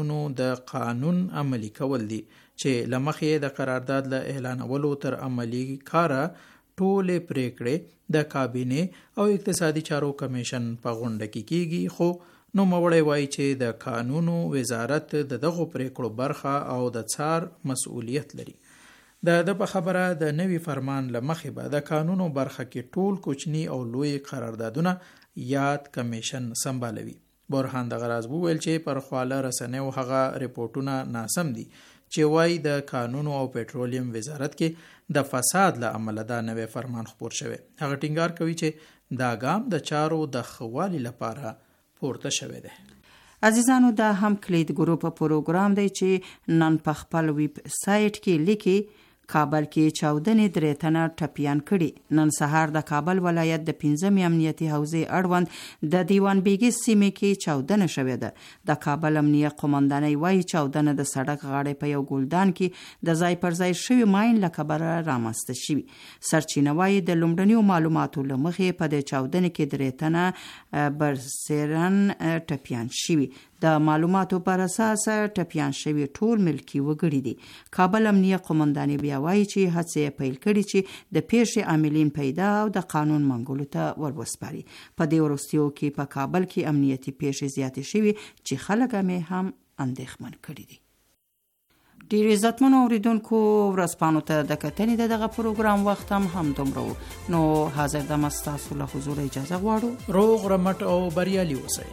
قانون عملی کول دي چې لمخې د قرارداد له اعلانولو تر عملی کاره ټولې پریکړې د کابینه او اقتصادي چارو کمیشن په غونډه کې کیږي. خو نوموړی وایي چې د قانونو وزارت دغه پریکړو برخه او د څار مسؤلیت لري. د په خبره د نوي فرمان لمخې به د قانونو برخه کې ټول کوچني او لوی قراردادونه یاد کمیشن سمبالوي. برهان د غراز وویل چې پر خواله رسنیو هغه ریپورتونه ناسم دي چې وایي د قانونو او پټرولیم وزارت کې د فساد له امله دا نوی فرمان خپور شوی. هغه ټینګار کوي چې دا ګام د چارو د ښه لپاره پورته شوی دی. عزیزانو دا هم کلید ګروپ پروګرام دی چې نن په خپل ویب سایټ کې لیکي کابل کې چاودنې 3 تنه ټپیان کړي. نن سهار د کابل ولایت د 5 امنیتي حوزې اړوند د دیوان بیګي سیمې کې چاودنه شوې ده. د کابل امنیه قومندانۍ وایي چاودنه د سړک غاړې په یو ګلدان کې د ځای پر ځای شوي ماین له کبله رامنځته شوي. سرچینه وایي د لومړنیو معلوماتو له مخې په دې چاودنې کې 3 تنه برسېرن ټپیان شوي. د معلوماتو پر اساس ټپیان شوي ټول ملکی وګړي دي. کابل امنیه قومندانۍ بیا وایي چې هڅې پیل کړي چې د پیښې عاملین پیدا او د قانون منګولو ته وروسپاري. په دې وروستیو کې په کابل کې امنیتي پیښې زیاتې شوي چې خلک هم اندېښمن کړي دي. ډیر عزتمنو اوریدونکو ورځپاڼو ته د کتنې دغه پروګرام وخت هم دومره نو حاضر د مستاسو له حضور اجازه غواړو. روغ رمټ او بریالي اوسئ.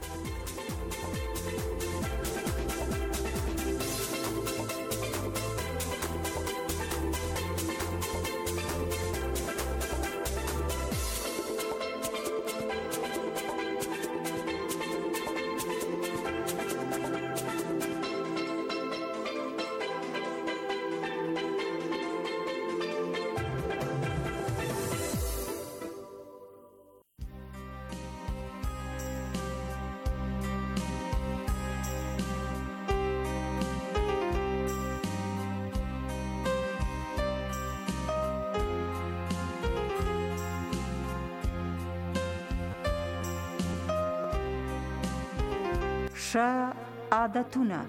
ښه عادتونه.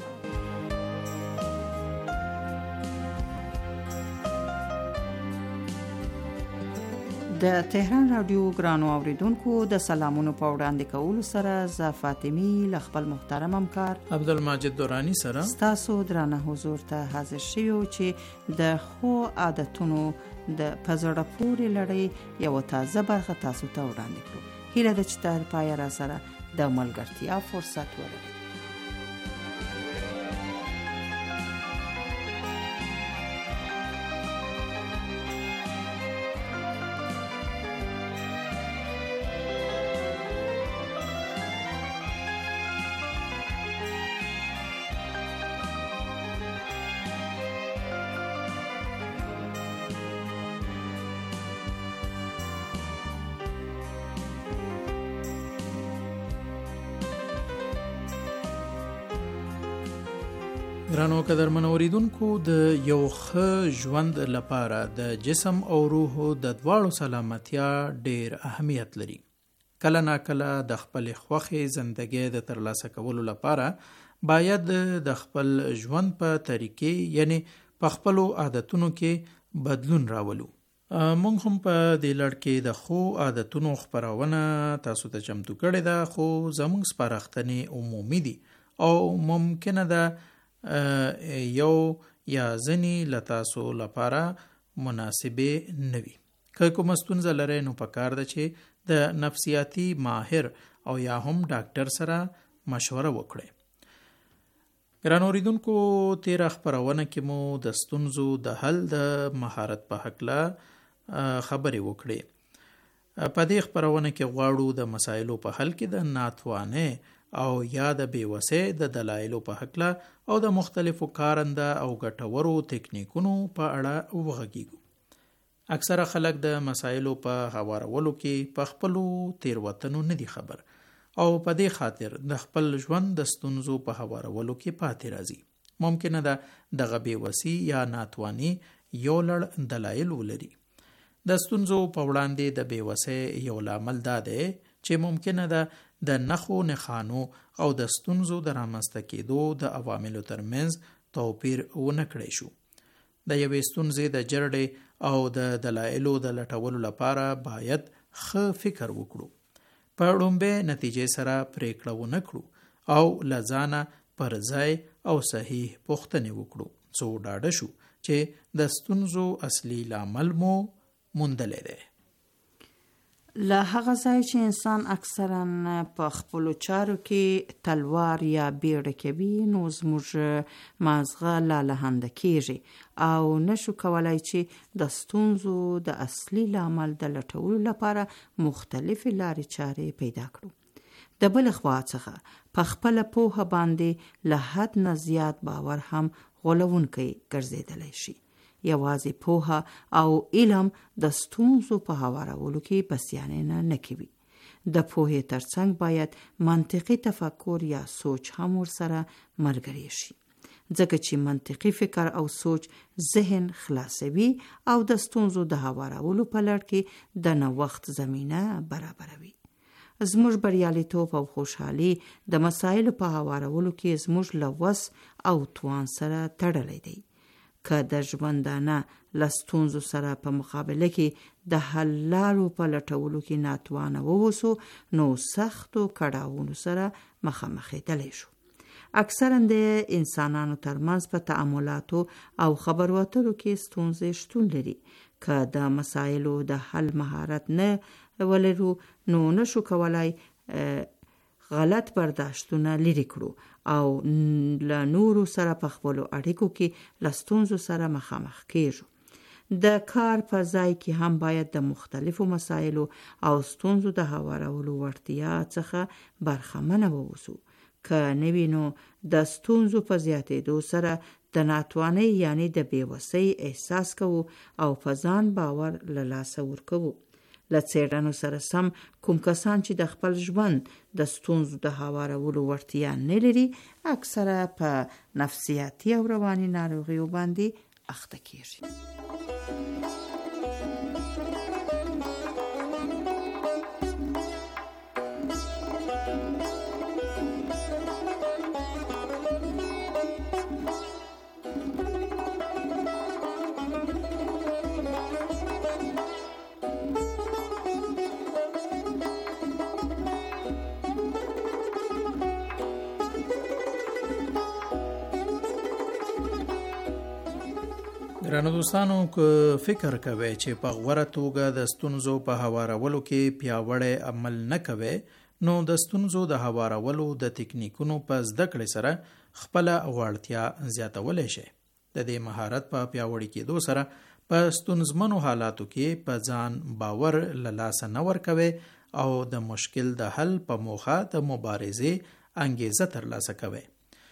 د تهران رادیو ګرانو اوریدونکو د سلامونو په وړاندې کولو سره ز فاطمی ل خپل محترم همکار عبدالماجد دورانی سره ستاسو درانه حضور ته حاضر شوو چې د خو عادتونو د پزړه پورې لړۍ یو تازه برخه تاسو ته وړاندې کړو. هیله ده چې تر پای را سره د ملګرتیا فرصت ولرئ. ګرانو قدرمن اوریدونکو د یو ښه ژوند لپاره د جسم او روح د دواړو سلامتیا ډیر اهمیت لري. کله ناکله د خپل خوښې زندګۍ د ترلاسه کولو لپاره باید د خپل ژوند په طریقې یعنی په خپل عادتونو کې بدلون راولو. مونږ هم په دې لړ کې د خو عادتونو خپرونه تاسو ته چمتو کړې ده، خو زموږ سپارښتنې عمومي دي او ممکنه ده یو یا ځنی لتاسو لپاره مناسبه نوي. که کوم ستونزه لرئ نو پکار ده چې د نفسیاتی ماهر او یا هم ډاکټر سره مشوره وکړئ. ګران اوریدونکو تیر خبرونه کې مو د ستونزو د حل د مهارت په حقله خبرې وکړې. په دې خبرونه کې غواړو د مسایلو په حل کې د ناتوانه او یا د بیوسه د دلایلو په حقله او د مختلفو کارنده او ګټورو تکنیکونو په اړه وغږیږو. اکثره خلک د مسایلو په هوارولو کې په خپلو تیروتنو نه دي خبر او په دې خاطر د خپل ژوند د ستونزو په هوارولو کې پاتې راځي. ممکنه ده دغه بیوسی یا ناتوانی یو لړ دلایل ولري. د ستونزو په وړاندې د بیوسه یو لامل دا دی چې ممکنه ده د نخو نخانو او د ستونزو د رامنځته کېدو د عواملو ترمنځ توپیر ونه کړی شو. د یوې ستونزې د جرړې او د دلایلو د لټولو لپاره باید ښه فکر وکړو. په لومبه نتیجې سره پریکړه ونه کړو او لزانه پر ځای او صحیح پوښتنې وکړو څو ډاډه شو چې د ستونزو اصلي لامل مو موندلی دی. له هغه ځای چې انسان اکثرا په خپلو چارو کې تلوار یا بیړه کوي نو زموږ مازغه لالهنده کیږي او نشو کولای چې د ستونزو د اصلي لامل د لټولو لپاره مختلفې لارې چارې پیدا کړو. د بل خوا څخه په خپل پوهه باندې له حد نه زیات باور هم غولونکی ګرځیدلی شي. یوازې پوهه او علم د ستونزو په هوارولو کې بسیانه نه کوي. د پوهې ترڅنګ باید منطقي تفکر یا سوچ هم ورسره ملګری شي، ځکه چې منطقي فکر او سوچ ذهن خلاصوي او د ستونزو د هوارولو په لړ کې د نوښت زمینه برابروي. زموږ بریالیتوب او خوشحالي د مسایلو په هوارولو کې زموږ له وس او توان سره تړلی دی. که د ژوندانه له ستونزو سره په مقابله کې د حل لارو په لټولو کې ناتوانه ووسو، نو سختو کړاوونو سره مخامخېدلی شو. اکثرا د انسانانو ترمنځ په تعاملاتو او خبرو اترو کې ستونزې شتون لري. که د مسایلو د حل مهارت نه ولرو، نو نشو کولای غلط برداشتونه لري کړو او له نورو سره په خپلو اړیکو کې له ستونزو سره مخامخ کیږو. د کار په ځای کې هم باید د مختلفو مسایلو او ستونزو د هوارولو وړتیا څخه برخمنه واوسو. که نه وي، نو د ستونزو په زیاتېدو سره د ناتوانۍ یعنی د بېوسۍ احساس کوو او په ځان باور له لاسه ورکوو. له څېړنو سره سم کوم کسان چې د خپل ژوند د ستونزو د هوارولو وړتیا نه لري، اکثره په نفسیاتي او رواني ناروغیو باندې اخته کیږي. ګرانو دوستانو، که فکر کوئ چې په غوره توګه د ستونزو په هوارولو کې پیاوړی عمل نه کوئ، نو د ستونزو د هوارولو د تکنیکونو په زده کړې سره خپله وړتیا زیاتولی شئ. د دې مهارت په پیاوړي کېدو سره په ستونزمنو حالاتو کې په ځان باور له لاسه نه ورکوئ او د مشکل د حل په موخه د مبارزې انګیزه ترلاسه کوئ.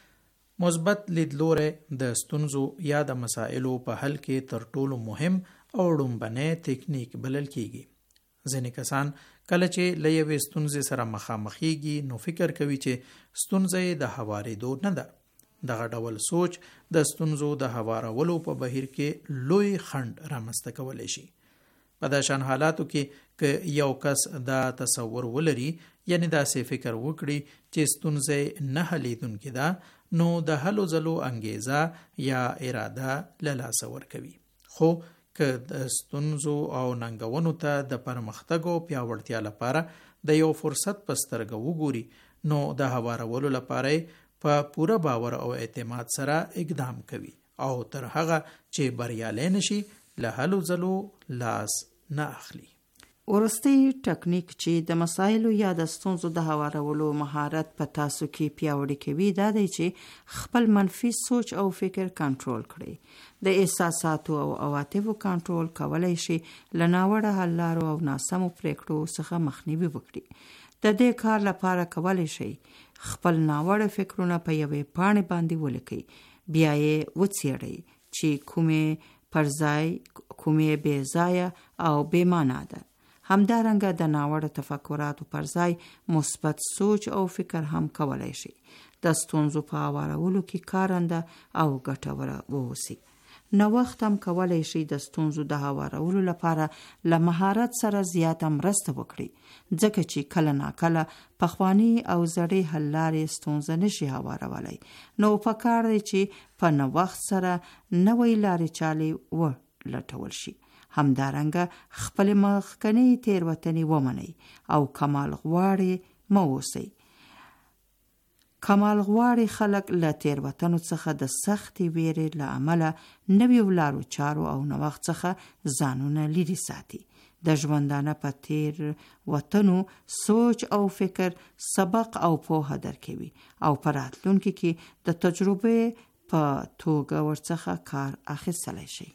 مثبت لیدلوری د ستونزو یا د مسایلو په حل کې تر ټولو مهم او لومړنی تکنیک بلل کیږي. ځینې کسان کله چې له یوې ستونزې سره مخامخېږي، نو فکر کوي چې ستونزه یې د هوارېدو نه ده. دغه ډول سوچ د ستونزو د هوارولو په بهیر کې لوی خنډ رامنځته کولی شي. په داسې حالاتو کې که یو کس دا تصور ولري، یعنی داسې فکر وکړي چې ستونزه نه حلیدونکې ده، نو د هلو ځلو انګیزه یا اراده له لاسه ورکوي. خو که د ستونزو او ننګونو ته د پرمختګ او پیاوړتیا لپاره د یو فرصت په سترګه وګوري، نو د هوارولو لپاره په پوره باور او اعتماد سره اقدام کوي او تر هغه چې بریالی نشي، له هلو ځلو لاس نه اخلي. ورستی ټکنیک چې د مسایلو یا د ستونزو د هوارولو مهارت په تاسو کې پیاوړی کوي دا دی چې خپل منفي سوچ او فکر کنټرول کړئ. د احساساتو او عواطفو کنټرول کولی شي له ناوړه حل لارو او ناسمو پریکړو څخه مخنیوي وکړي. د دې کار لپاره کولی شئ خپل ناوړه فکرونه په یوې پاڼې باندې ولیکئ، بیا یې وڅېړئ چې کومې پر ځای، کومې بې ځایه او بې معنا ده. همدارنګه د ناوړه تفکراتو پر ځای مثبت سوچ او فکر هم کولی شي د ستونزو په هوارولو کې کارنده او ګټوره واوسي. نوښت هم کولی شي د ستونزو د هوارولو لپاره له مهارت سره زیاته مرسته وکړي، ځکه چې کله ناکله پخواني او زړې حل لارې ستونزه نشي هوارولی. نو پکار دی چې په نوښت سره نوې لارې چارې ولټول شي. همدارنګه خپل مخکنی تیروتنې ومنئ او کمال غواړئ مه اوسئ. کمال غواړي خلک له تیروتنو څخه د سختې ویرې له امله نویو لارو چارو او نوښت څخه ځانونه لرې ساتي. د ژوندانه په تیر وتنو سوچ او فکر سبق او پوهه درکوي او په راتلونکي کې د تجربې په توګه ورڅخه کار اخیستلی شي.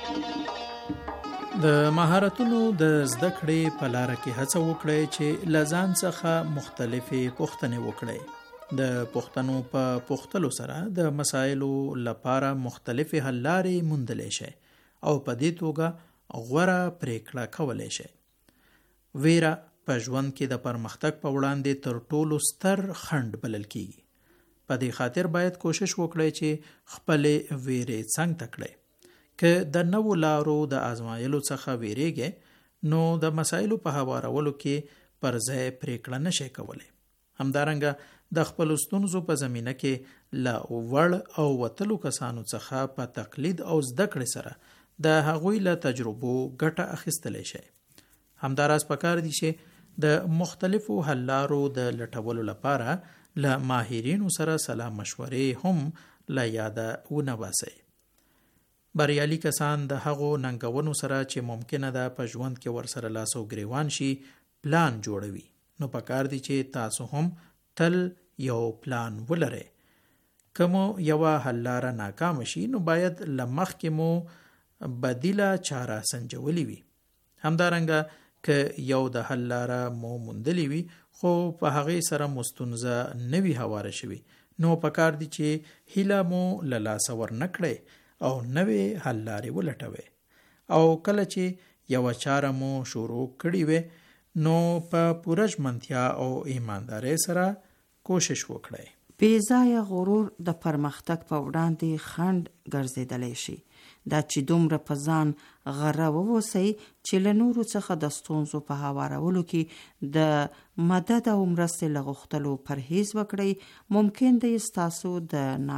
د مهارتونو د زده کړې په لار کې هڅه وکړئ چې له ځان څخه مختلفې پوښتنې وکړئ. د پوښتنو په پوښتلو سره د مسایلو لپاره مختلفې حل لارې موندلی شئ او په دې توګه غوره پریکړه کولی شئ. ویره په ژوند کې د پرمختګ په وړاندې تر ټولو ستر خنډ بلل کیږي. په دې خاطر باید کوشش وکړئ چې خپلې ویرې څنګ ته کړئ. که د نوو لارو د آزمایلو څخه ویریږئ نو د مسایلو په هوارولو کې پر ځای پریکړه نشئ کولی. همدارنګه د خپلو ستونزو په زمینه کې له وړ او وتلو کسانو څخه په تقلید او زده کړې سره د هغوی له تجربو ګټه اخیستلی شئ. همداراز پکار دي چې د مختلفو حل لارو د لټولو لپاره له ماهرینو سره سلا مشورې هم له یاده ونه باسئ. بریالي کسان د هغو ننګونو سره چې ممکنه ده په ژوند کې ورسره لاس او ګریوان شي پلان جوړوي. نو پکار دي چې تاسو هم تل یو پلان ولرئ. که مو یوه حل لاره ناکام شي نو باید له مخکې مو بدیله چاره سنجولی وي. همدارنګه که یو د حل لاره مو موندلی وي خو په هغې سره مو ستونزه نه وي هواره شوي نو پکار دي چې هیله مو له لاسه ورنه کړئ او نوې حل لارې ولټوئ. او کله چې یوه چاره مو شروع کړې وي نو په پوره ژمنتیا او ایماندارۍ سره کوشش وکړئ. بې ځایه غرور د پرمختګ په وړاندې خنډ ګرځېدلی شي. دا چې دومره په ځان غره ووسئ چې له نورو څخه د ستونزو په هوارولو کې د مدد او مرستې له غوښتلو پرهیز وکړئ، ممکن دی ستاسو د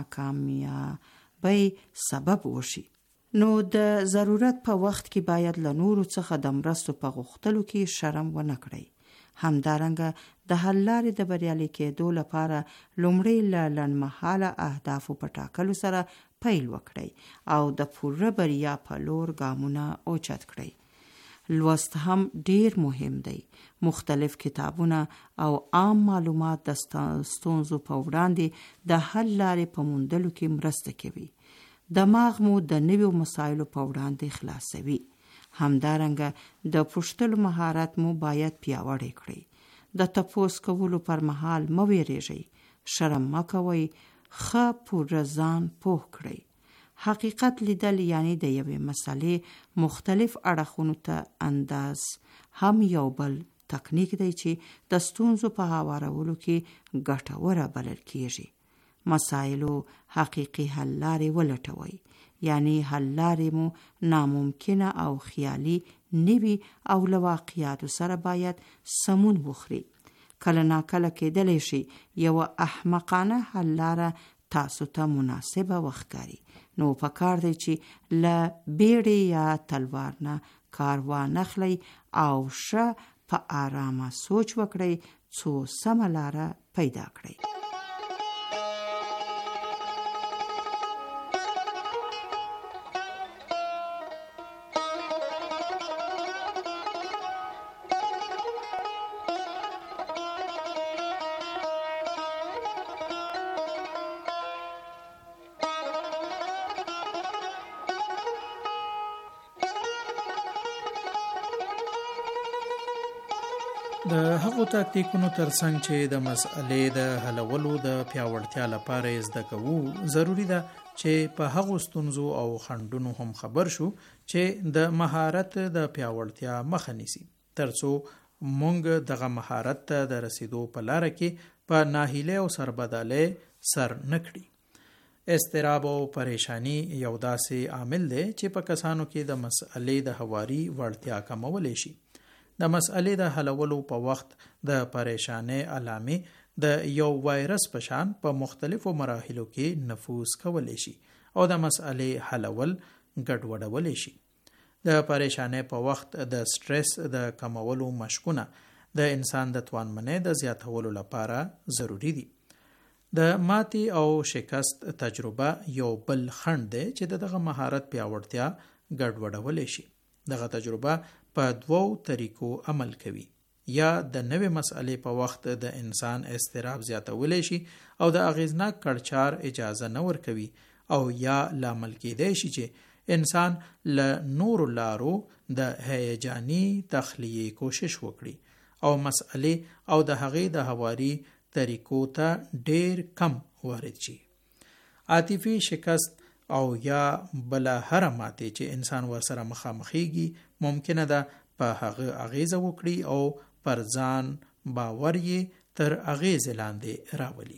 ناکامیابۍ سبب وشي. نو د ضرورت په وخت کې باید له نورو څخه د مرستو په غوښتلو کې شرم ونه کړئ. همدارنګه د حل لارې د بریالي کېدو لپاره لومړی له لنډمهاله اهدافو په ټاکلو سره پیل وکړئ او د پوره بریا په لور ګامونه اوچت کړئ. لوست هم ډیر مهم دی. مختلف کتابونه او عام معلومات د ستونزو په وړاندې د حل لارې په موندلو کې مرسته کوي. دماغ مو د نویو مسایلو په وړاندې خلاصوي. همدارنګه د پوښتلو مهارت مو باید پیاوړی کړئ. د تپوس کولو پر مهال مه ویریږئ، شرم مه کوئ، ښه پوره ځان پوه کړئ. حقیقت لیدل یعنی د یوې مسئلې مختلف اړخونو ته انداز هم یو بل تکنیک دی چې د ستونزو په هوارولو کې ګټوره بلل کیږي. مسایلو حقیقي حل لارې ولټوئ، یعنی حل لارې مو ناممکنه او خیالي نوي او له واقعیاتو سره باید سمون وخوري. کله ناکله کېدلی شي یوه احمقانه حل لاره تاسو ته مناسبه وښکاري، نو پکار دی چې له بیړې یا تلوار نه کار وانخلئ او ښه په آرامه سوچ وکړئ څو سمه لاره پیدا کړئ. د هغو تاکتیکونو ترڅنګ چې د مسئلې د حلولو د پیاوړتیا لپاره زده کوو، ضروری ده چې په هغو ستونزو او خنډونو هم خبر شو چې د مهارت د پیاوړتیا مخه نیسي، ترڅو مونږ دغه مهارت ته د رسیدو په لاره کې په ناهیلۍ او سربدالۍ سر نه کړي. اضطراب او پریشانی یو داسې عامل دی چې په کسانو کې د مسئلې د هواري وړتیا کمولی شي. د مسئلې د حلولو په وخت د پریشانۍ علامې د یو وایرس په شان په مختلفو مراحلو کې نفوذ کولی شي او د مسئلې حلول ګډوډولی شي. د پریشانۍ په وخت د سټرس د کمولو مشقونه د انسان د توانمنۍ د زیاتولو لپاره ضروری دي. د ماتي او شکست تجربه یو بل خنډ دی چې دغه مهارت پیاوړتیا ګډوډولی شي. دغه تجربه په دوو طریقو عمل کوي. یا د نوې مسئلې په وخت د انسان اضطراب زیاتولی شي او د اغیزناک کړچار اجازه نه ورکوي، او یا لامل کېدای شي چې انسان له نورو لارو د هیجاني تخلیه کوشش وکړي او مسئلې او د هغې د هواري طریقو ته ډیر کم وارد شي. عاطفي شکست او یا بل هر ماته چې انسان ورسره مخامخېږي ممکنه ده په هغه اغیزه وکړي او پر ځان باور یې تر اغیز لاندې راولي.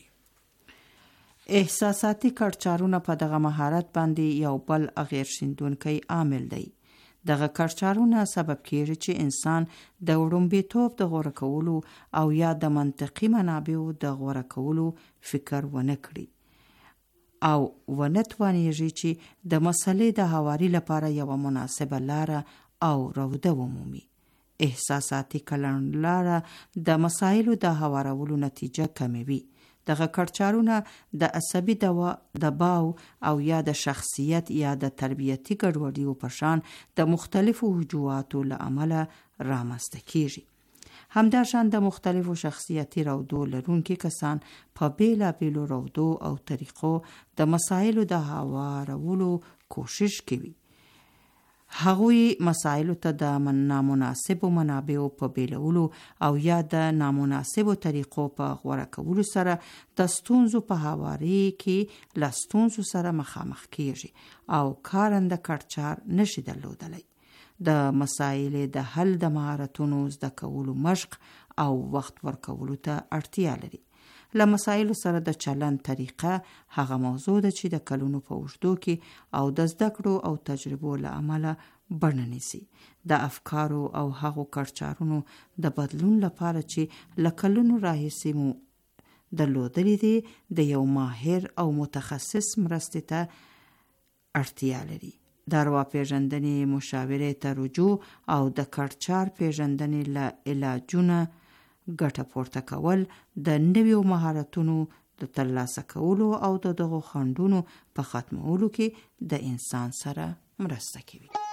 احساساتي کړچارونه په دغه مهارت باندې یو بل اغیر شیندونکی عامل دی. دغه کړچارونه سبب کیږي چې انسان د وړومبیتوب د غوره کولو او یا د منطقي منابعو د غوره کولو فکر ونه کړي او ونه توانیږي چې د مسلې د هواري لپاره یوه مناسبه لاره او روده ومومي. احساساتي کړنلاره د مسایلو د هوارولو نتیجه کموي. دغه کړچارونه د عصبي دباو او یا د شخصیت یا د تربیتي ګډوډیو په شان د مختلفو وجوهاتو له امله رامنځته کیږي. همداشان د مختلفو شخصیتي رودو لرونکي کسان په بیلابیلو رودو او طریقو د مسایلو د هوارولو کوشش کوي. هغوی مسایلو ته د نامناسبو منابعو په بیلولو او یا د نامناسبو طریقو په غوره کولو سره د ستونزو په هواري کې له ستونزو سره مخامخ کیږي او کارنده کړچار نشي درلودلی. د مسایلې د حل د مهارتونو زده کولو مشق او وخت ورکولو ته اړتیا لري. له مسایلو سره د چلند طریقه هغه موضوع ده چې د کلونو په اوږدو کې او د زده کړو او تجربو له امله بڼه نیسي. د افکارو او هغو کړچارونو د بدلون لپاره چې له کلونو راهیسې مو درلودلي دي د یو ماهر او متخصص مرستې ته اړتیا لري. د ارواپېژندنې مشاورې ته رجوع او د کړچار پېژندنې له علاجونه ګټه پورته کول د نویو مهارتونو د ترلاسه کولو او د دغو خنډونو په ختمولو کې د انسان سره مرسته کوي.